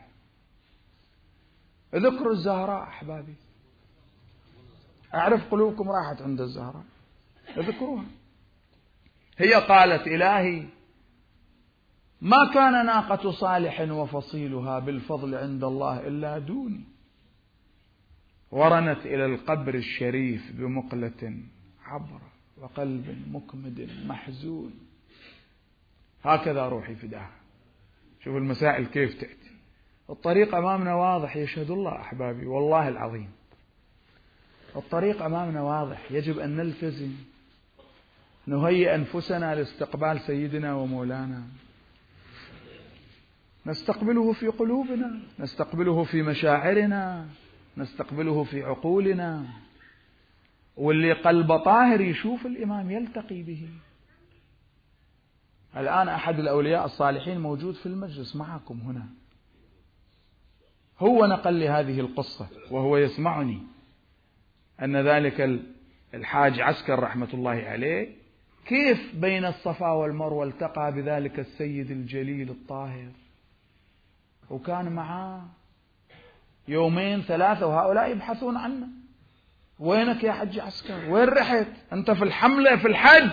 اذكروا الزهراء أحبابي، أعرف قلوبكم راحت عند الزهراء، اذكروها. هي قالت: إلهي، ما كان ناقة صالح وفصيلها بالفضل عند الله إلا دوني. ورنت إلى القبر الشريف بمقلة عبرة وقلب مكمد محزون. هكذا روحي فداها. شوف المسائل كيف تأتي. الطريق أمامنا واضح، يشهد الله أحبابي والله العظيم، الطريق أمامنا واضح، يجب أن نلتزم، نهيئ أنفسنا لاستقبال سيدنا ومولانا، نستقبله في قلوبنا، نستقبله في مشاعرنا، نستقبله في عقولنا. واللي قلب طاهر يشوف الإمام يلتقي به. الآن أحد الأولياء الصالحين موجود في المجلس معكم هنا، هو نقل لي هذه القصة وهو يسمعني، أن ذلك الحاج عسكر رحمة الله عليه كيف بين الصفا والمروة التقى بذلك السيد الجليل الطاهر، وكان معاه يومين ثلاثة وهؤلاء يبحثون عنه. وينك يا حج عسكر؟ وين رحت؟ أنت في الحملة في الحج.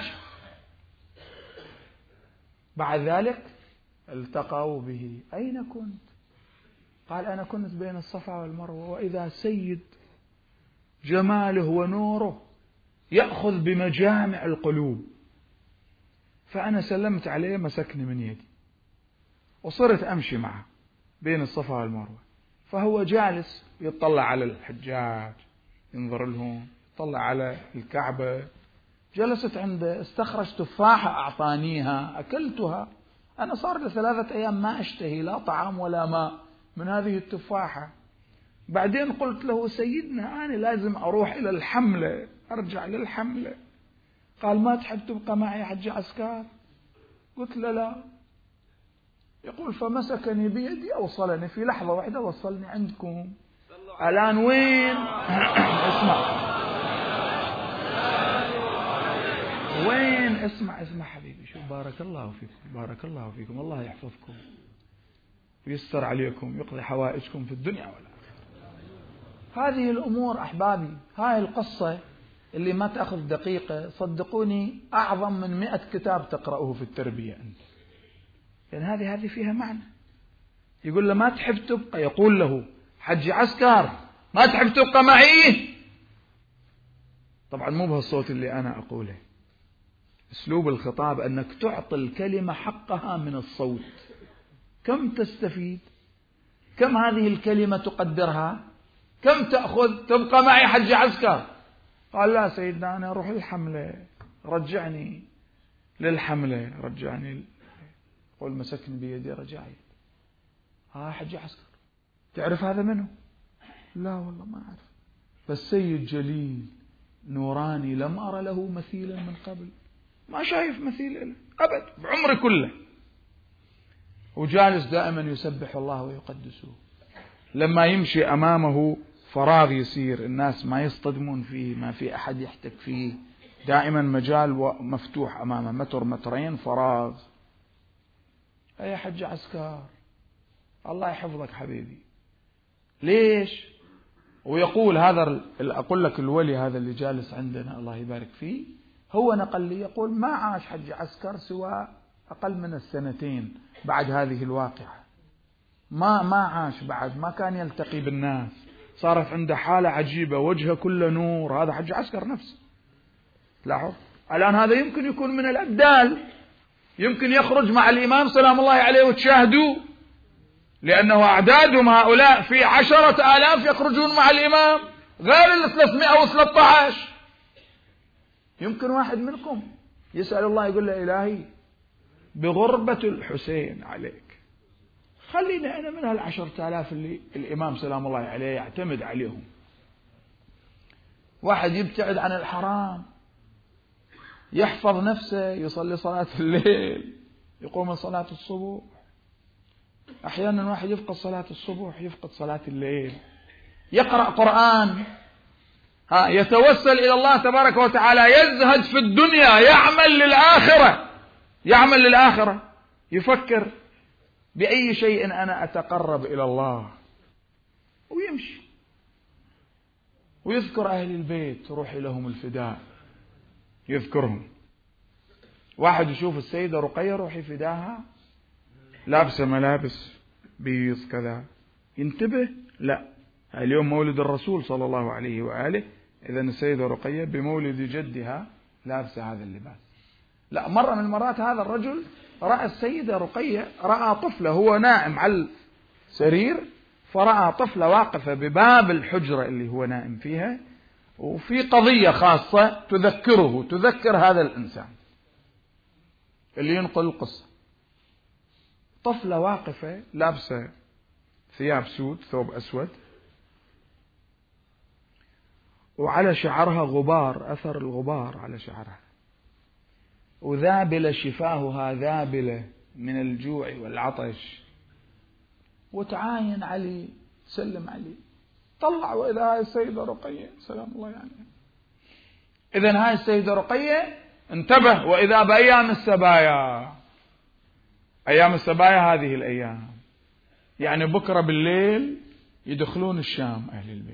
بعد ذلك التقوا به. أين كنت؟ قال أنا كنت بين الصفا والمروة، وإذا سيد جماله ونوره يأخذ بمجامع القلوب، فأنا سلمت عليه، مسكني من يدي وصرت أمشي معه بين الصفا والمروة. فهو جالس يطلع على الحجاج، ينظر لهم، يطلع على الكعبة. جلست عنده، استخرج تفاحة أعطانيها، أكلتها. أنا صار لي 3 أيام ما أشتهي لا طعام ولا ماء من هذه التفاحة. بعدين قلت له سيدنا أنا لازم أروح إلى الحملة، أرجع للحملة. قال ما تحب تبقى معي يا حج عسكر؟ قلت له لا. يقول فمسكني بيدي أوصلني في لحظة واحدة، وصلني عندكم. الآن وين؟ اسمع وين؟ اسمع حبيبي، شوف بارك الله فيكم، بارك الله فيكم، الله يحفظكم ويستر عليكم، يقضي حوائجكم في الدنيا والآخرة. هذه الأمور أحبابي، هاي القصة اللي ما تأخذ دقيقة صدقوني أعظم من 100 كتاب تقرأه في التربية أنت. يعني هذه فيها معنى. يقول له ما تحب تبقى، يقول له حج عسكر ما تحب تبقى معي؟ طبعا مو بهالصوت اللي أنا أقوله، أسلوب الخطاب أنك تعطي الكلمة حقها من الصوت. كم تستفيد؟ كم هذه الكلمة تقدرها؟ كم تأخذ؟ تبقى معي حج عسكر؟ قال لا سيدنا أنا أروح للحملة، رجعني للحملة، رجعني. قل مسكني بيدي رجعي. حج عسكر. تعرف هذا منه؟ لا والله ما أعرف، بس سيد جليل نوراني لم أرى له مثيلا من قبل، ما شايف مثيل له أبد بعمري كله. وجالس دائما يسبح الله ويقدسه. لما يمشي أمامه فراغ يصير، الناس ما يصطدمون فيه، ما في أحد يحتك فيه، دائما مجال مفتوح أمامه، متر مترين فراغ. يا حج عسكر الله يحفظك حبيبي. ليش؟ ويقول هذا أقول لك الولي هذا اللي جالس عندنا الله يبارك فيه، هو نقل لي يقول ما عاش حج عسكر سوى أقل من 2 بعد هذه الواقعة. ما عاش بعد، ما كان يلتقي بالناس، صارت عنده حالة عجيبة، وجهه كله نور. هذا حج عسكر نفسه. لاحظ الآن هذا يمكن يكون من الأبدال، يمكن يخرج مع الإمام سلام الله عليه وتشاهدوا، لأنه أعدادهم هؤلاء في 10,000 يخرجون مع الإمام غير 313. يمكن واحد منكم يسأل الله يقول له إلهي بغربة الحسين عليك خلينا أنا من 10,000 اللي الإمام سلام الله عليه يعتمد عليهم. واحد يبتعد عن الحرام، يحفظ نفسه، يصلي صلاة الليل، يقوم صلاة الصبح. أحيانا واحد يفقد صلاة الصبح، يفقد صلاة الليل، يقرأ قرآن، يتوسل إلى الله تبارك وتعالى، يزهد في الدنيا، يعمل للآخرة، يفكر بأي شيء أنا أتقرب إلى الله، ويمشي ويذكر أهل البيت، روحي لهم الفداء، يذكرهم. واحد يشوف السيدة رقية روحي فداها لابسة ملابس بيض كذا، ينتبه لا، اليوم مولد الرسول صلى الله عليه وآله، إذن السيدة رقية بمولد جدها لابسة هذا اللباس. لا، مرة من المرات هذا الرجل رأى السيدة رقية، رأى طفلة هو نائم على السرير، فرأى طفلة واقفة بباب الحجرة اللي هو نائم فيها، وفي قضية خاصة تذكر هذا الإنسان اللي ينقل القصة. طفلة واقفة لابسة ثياب سود، ثوب أسود، وعلى شعرها غبار، أثر الغبار على شعرها، وذابلة شفاهها ذابلة من الجوع والعطش، وتعاين علي، سلم علي، طلع وإذا هاي السيدة رقية سلام الله عليها. إذن هاي السيدة رقية انتبه، وإذا بأيام السبايا، أيام السبايا هذه الأيام، يعني بكرة بالليل يدخلون الشام، أهل البيت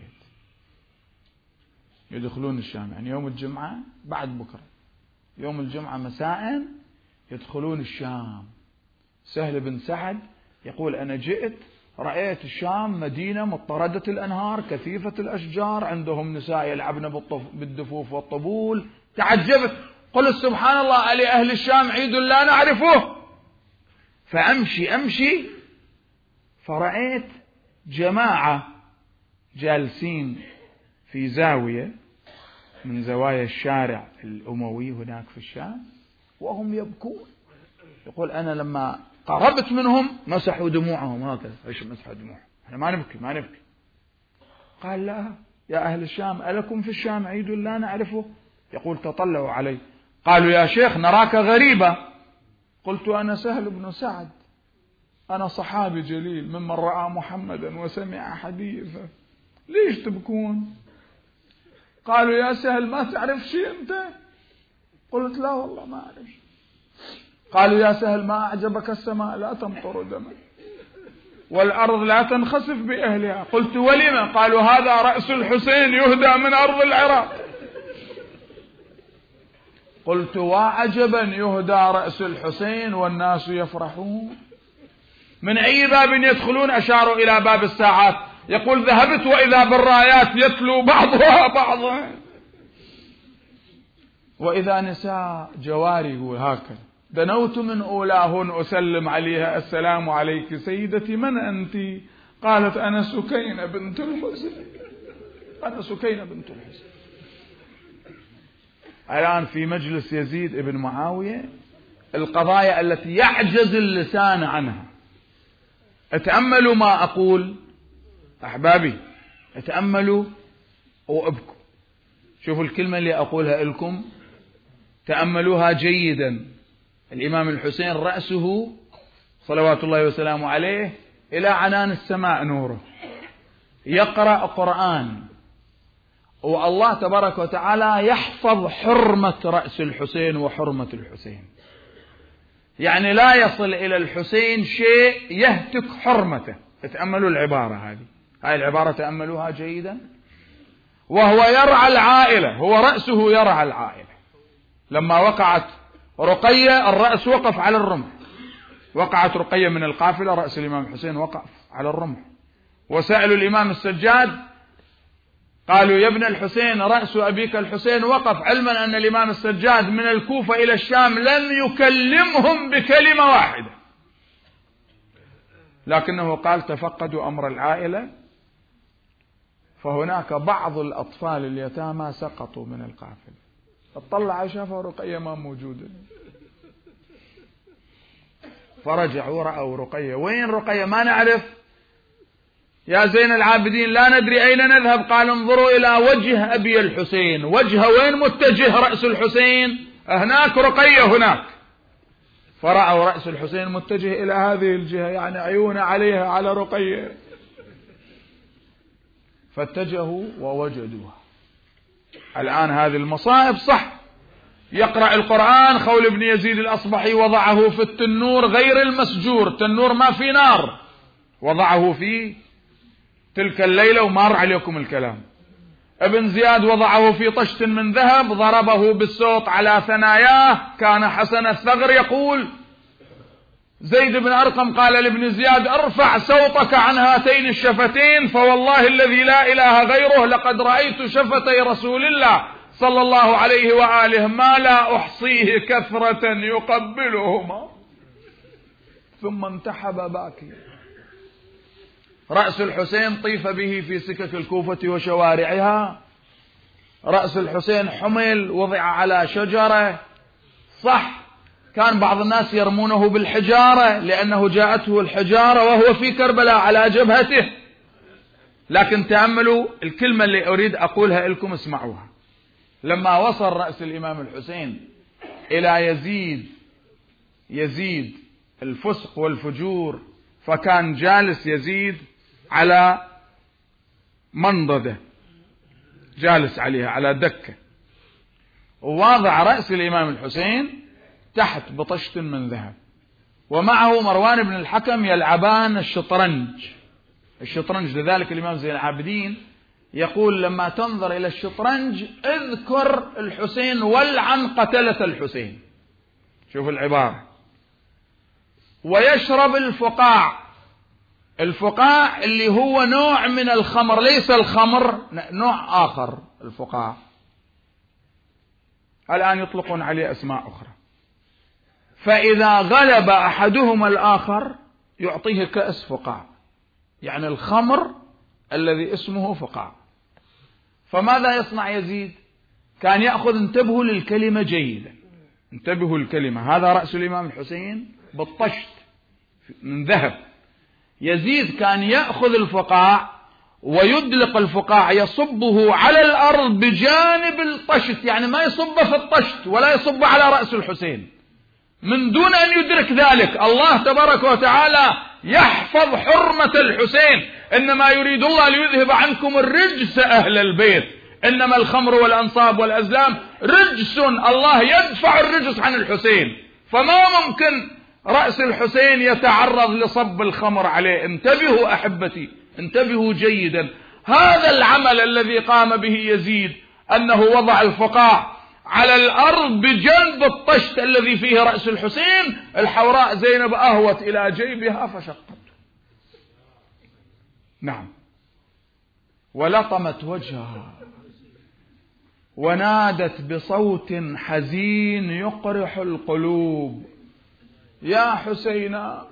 يدخلون الشام، يعني يوم الجمعة بعد بكرة، يوم الجمعة مساء يدخلون الشام. سهل بن سعد يقول أنا جئت رأيت الشام مدينة مضطردة الأنهار كثيفة الأشجار، عندهم نساء يلعبن بالدفوف والطبول، تعجبت، قلت سبحان الله، علي أهل الشام عيد لا نعرفه. فأمشي فرأيت جماعة جالسين في زاوية من زوايا الشارع الأموي هناك في الشام، وهم يبكون. يقول أنا لما قربت منهم مسحوا دموعهم هكذا. ايش مسحوا دموعهم؟ احنا ما نبكي. قال لا يا أهل الشام، ألكم في الشام عيد لا نعرفه؟ يقول تطلعوا علي، قالوا يا شيخ نراك غريبا. قلت أنا سهل بن سعد، أنا صحابي جليل ممن رأى محمدا وسمع حديثه، ليش تبكون؟ قالوا يا سهل ما تعرف شيء أنت؟ قلت لا والله ما أعرف. قالوا يا سهل ما أعجبك السماء لا تمطر دما والأرض لا تنخسف بأهلها؟ قلت ولما؟ قالوا هذا رأس الحسين يهدى من أرض العراق. قلت وعجبا، يهدى رأس الحسين والناس يفرحون. من أي باب يدخلون؟ أشاروا إلى باب الساعات. يقول ذهبت وإذا بالرايات يتلو بعضها بعضا، وإذا نساء جواري هكذا، دنوت من أولاهن أسلم عليها السلام عليك سيدتي، من أنت؟ قالت أنا سكينة بنت الحسين. الآن في مجلس يزيد ابن معاوية القضايا التي يعجز اللسان عنها. اتأملوا ما أقول أحبابي، اتأملوا وابكوا. شوفوا الكلمة اللي أقولها لكم، تأملوها جيدا. الإمام الحسين رأسه صلوات الله وسلامه عليه إلى عنان السماء نوره، يقرأ قرآن، والله تبارك وتعالى يحفظ حرمة رأس الحسين وحرمة الحسين، يعني لا يصل إلى الحسين شيء يهتك حرمته. تأملوا العبارة هذه، هاي العبارة تأملوها جيدا. وهو يرعى العائلة، هو رأسه يرعى العائلة. لما وقعت رقية الرأس وقف على الرمح، وقعت رقية من القافلة، رأس الإمام الحسين وقف على الرمح. وسألوا الإمام السجاد قالوا يا ابن الحسين رأس أبيك الحسين وقف، علما أن الإمام السجاد من الكوفة إلى الشام لم يكلمهم بكلمة واحدة، لكنه قال تفقدوا أمر العائلة، فهناك بعض الأطفال اليتامى سقطوا من القافلة. اطلع شافوا رقية ما موجودة، فرجعوا رأوا رقية. وين رقية؟ ما نعرف يا زين العابدين، لا ندري أين نذهب. قال انظروا إلى وجه أبي الحسين، وجهه وين متجه؟ رأس الحسين هناك، رقية هناك. فرأوا رأس الحسين متجه إلى هذه الجهة، يعني عيون عليها على رقية، فاتجهوا ووجدوها. الآن هذه المصائب صح. يقرأ القرآن، خول بن يزيد الأصبحي وضعه في التنور غير المسجور، تنور ما في نار، وضعه في تلك الليلة ومار عليكم الكلام. ابن زياد وضعه في طشت من ذهب، ضربه بالسوط على ثناياه، كان حسن الثغر يقول زيد بن أرقم قال لابن زياد: ارفع صوتك عن هاتين الشفتين، فوالله الذي لا إله غيره لقد رأيت شفتي رسول الله صلى الله عليه وآله ما لا أحصيه كثرة يقبلهما. ثم انتحب باكيا. رأس الحسين طيف به في سكك الكوفة وشوارعها. رأس الحسين حمل، وضع على شجرة. صح، كان بعض الناس يرمونه بالحجارة لأنه جاءته الحجارة وهو في كربلاء على جبهته، لكن تأملوا الكلمة اللي أريد أقولها لكم، اسمعوها. لما وصل رأس الإمام الحسين إلى يزيد الفسق والفجور، فكان جالس يزيد على منضدة، جالس عليها على دكة، وواضع رأس الإمام الحسين تحت بطشت من ذهب، ومعه مروان بن الحكم يلعبان الشطرنج. لذلك الإمام زين العابدين يقول: لما تنظر إلى الشطرنج اذكر الحسين والعن قتلة الحسين. شوف العبارة. ويشرب الفقاع اللي هو نوع من الخمر، ليس الخمر، نوع آخر. الفقاع الآن يطلقون عليه أسماء أخرى. فإذا غلب أحدهما الآخر يعطيه كأس فقاع، يعني الخمر الذي اسمه فقاع. فماذا يصنع يزيد؟ كان يأخذ، انتبهوا للكلمة جيدا، انتبهوا الكلمة، هذا رأس الإمام الحسين بالطشت من ذهب. يزيد كان يأخذ الفقاع ويدلق الفقاع، يصبه على الأرض بجانب الطشت، يعني ما يصب في الطشت ولا يصب على رأس الحسين، من دون أن يدرك ذلك. الله تبارك وتعالى يحفظ حرمة الحسين. إنما يريد الله ليذهب عنكم الرجس أهل البيت، إنما الخمر والأنصاب والأزلام رجس، الله يدفع الرجس عن الحسين. فما ممكن رأس الحسين يتعرض لصب الخمر عليه. انتبهوا أحبتي، انتبهوا جيدا. هذا العمل الذي قام به يزيد، أنه وضع الفقاع على الأرض بجنب الطشت الذي فيه رأس الحسين. الحوراء زينب أهوت إلى جيبها فشقت، نعم، ولطمت وجهها ونادت بصوت حزين يقرح القلوب: يا حسينا.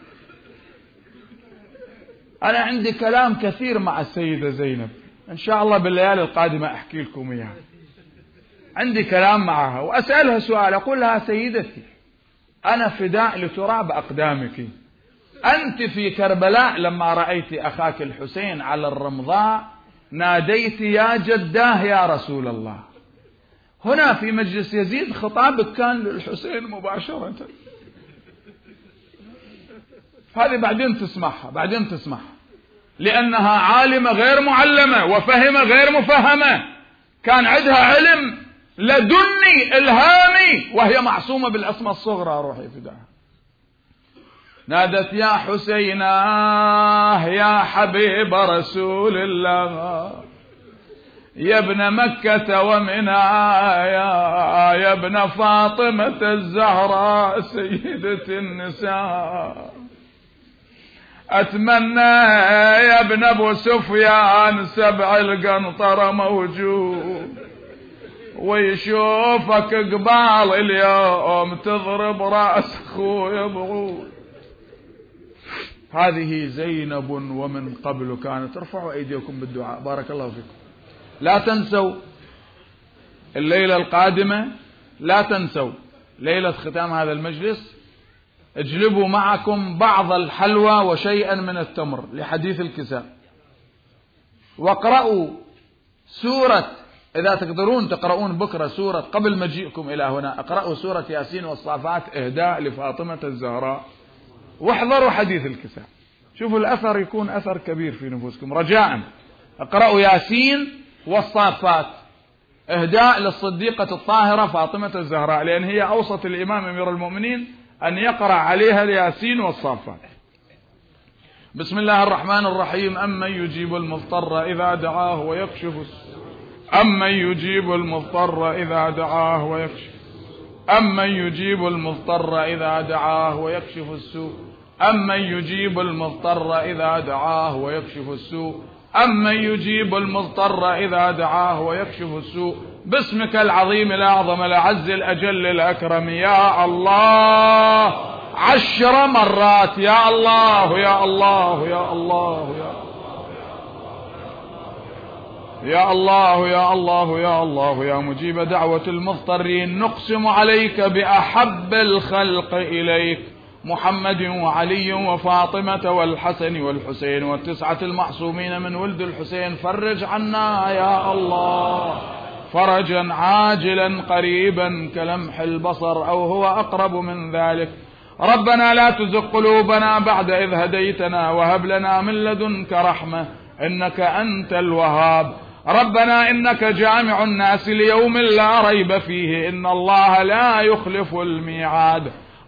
أنا عندي كلام كثير مع السيدة زينب، إن شاء الله بالليالي القادمة أحكي لكم إياه. عندي كلام معها وأسألها سؤال، أقول لها: سيدتي، أنا فداء لتراب أقدامك، أنت في كربلاء لما رأيت أخاك الحسين على الرمضاء ناديت: يا جداه يا رسول الله. هنا في مجلس يزيد خطابك كان للحسين مباشرة. هذه بعدين تسمعها، لأنها عالمة غير معلمة وفهمة غير مفهمة، كان عندها علم لدني إلهامي، وهي معصومة بالعصمة الصغرى. روحي فداها. نادت: يا حسيناه يا حبيب رسول الله، يا ابن مكة ومنايا، يا ابن فاطمة الزهراء سيدة النساء، أتمنى يا ابن أبو سفيان سبع القنطرة موجود، ويشوفك قبال اليوم تضرب رأس أخوي بعود. هذه زينب ومن قبل كانت. ارفعوا أيديكم بالدعاء، بارك الله فيكم. لا تنسوا الليلة القادمة، لا تنسوا ليلة ختام هذا المجلس، اجلبوا معكم بعض الحلوى وشيئا من التمر لحديث الكساء، واقرأوا سورة، إذا تقدرون تقرؤون بكرة سورة قبل مجيئكم إلى هنا، اقرأوا سورة ياسين والصافات إهداء لفاطمة الزهراء، واحضروا حديث الكساء. شوفوا الأثر يكون أثر كبير في نفوسكم. رجاء اقرأوا ياسين والصافات إهداء للصديقة الطاهرة فاطمة الزهراء، لأن هي أوصت الإمام أمير المؤمنين أن يقرأ عليها الياسين والصافات. بسم الله الرحمن الرحيم. أمن يجيب المضطر إذا دعاه ويكشف أمن يجيب المضطر إذا دعاه ويكشف أمن يجيب المضطر إذا دعاه ويكشف السوء، أمن يجيب المضطر إذا دعاه ويكشف السوء، أمن يجيب المضطر إذا دعاه ويكشف السوء، باسمك العظيم الأعظم الأعز الأجل الأكرم يا الله 10 مرات يا الله يا الله يا الله يا الله يا الله يا الله يا مجيب دعوة المضطرين. نقسم عليك بأحب الخلق إليك محمد وعلي وفاطمة والحسن والحسين و9 المعصومين من ولد الحسين، فرج عنا يا الله فرجا عاجلا قريبا كلمح البصر أو هو أقرب من ذلك. ربنا لا تزغ قلوبنا بعد إذ هديتنا وهب لنا من لدنك رحمة إنك أنت الوهاب. ربنا إنك جامع الناس ليوم لا ريب فيه إن الله لا يخلف الميعاد.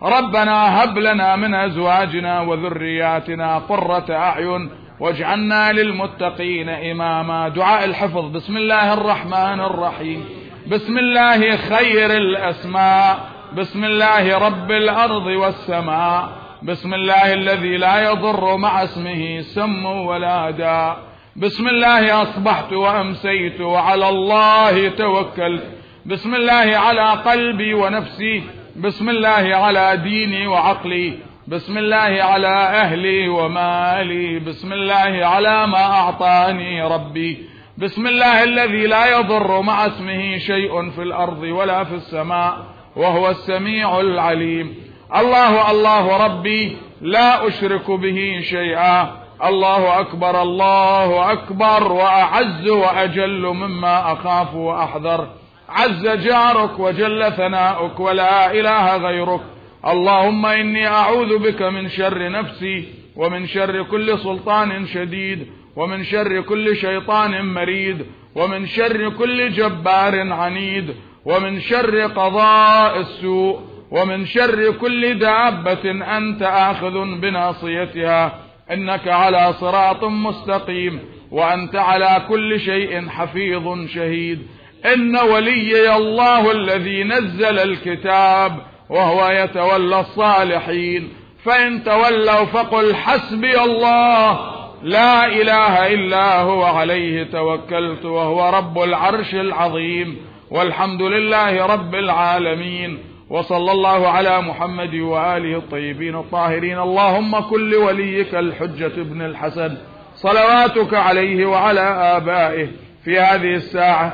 ربنا هب لنا من أزواجنا وذرياتنا قرة أعين واجعلنا للمتقين إماما. دعاء الحفظ. بسم الله الرحمن الرحيم، بسم الله خير الأسماء، بسم الله رب الأرض والسماء، بسم الله الذي لا يضر مع اسمه سم ولا داء، بسم الله أصبحت وأمسيت وعلى الله توكلت، بسم الله على قلبي ونفسي، بسم الله على ديني وعقلي، بسم الله على أهلي ومالي، بسم الله على ما أعطاني ربي، بسم الله الذي لا يضر مع اسمه شيء في الأرض ولا في السماء وهو السميع العليم. الله الله ربي لا أشرك به شيئا. الله أكبر الله أكبر وأعز وأجل مما أخاف وأحذر. عز جارك وجل ثناؤك ولا إله غيرك. اللهم إني أعوذ بك من شر نفسي ومن شر كل سلطان شديد ومن شر كل شيطان مريد ومن شر كل جبار عنيد ومن شر قضاء السوء ومن شر كل دابة أنت آخذ بناصيتها إنك على صراط مستقيم وأنت على كل شيء حفيظ شهيد. إن وليي الله الذي نزل الكتاب وهو يتولى الصالحين، فإن تولوا فقل حسبي الله لا إله إلا هو عليه توكلت وهو رب العرش العظيم. والحمد لله رب العالمين، وصلى الله على محمد وآله الطيبين الطاهرين. اللهم كن لوليك الحجة ابن الحسن صلواتك عليه وعلى آبائه في هذه الساعة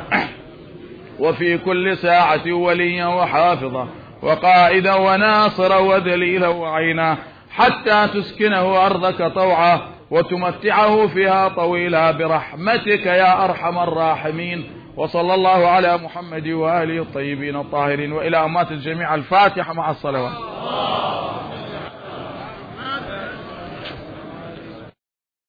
وفي كل ساعة وليا وحافظا وقائدا وناصرا ودليلا وعينا، حتى تسكنه أرضك طوعا وتمتعه فيها طويلا برحمتك يا أرحم الراحمين. وصلى الله على محمد وآله الطيبين الطاهرين. وإلى أمات الجميع الفاتحة مع الصلوات.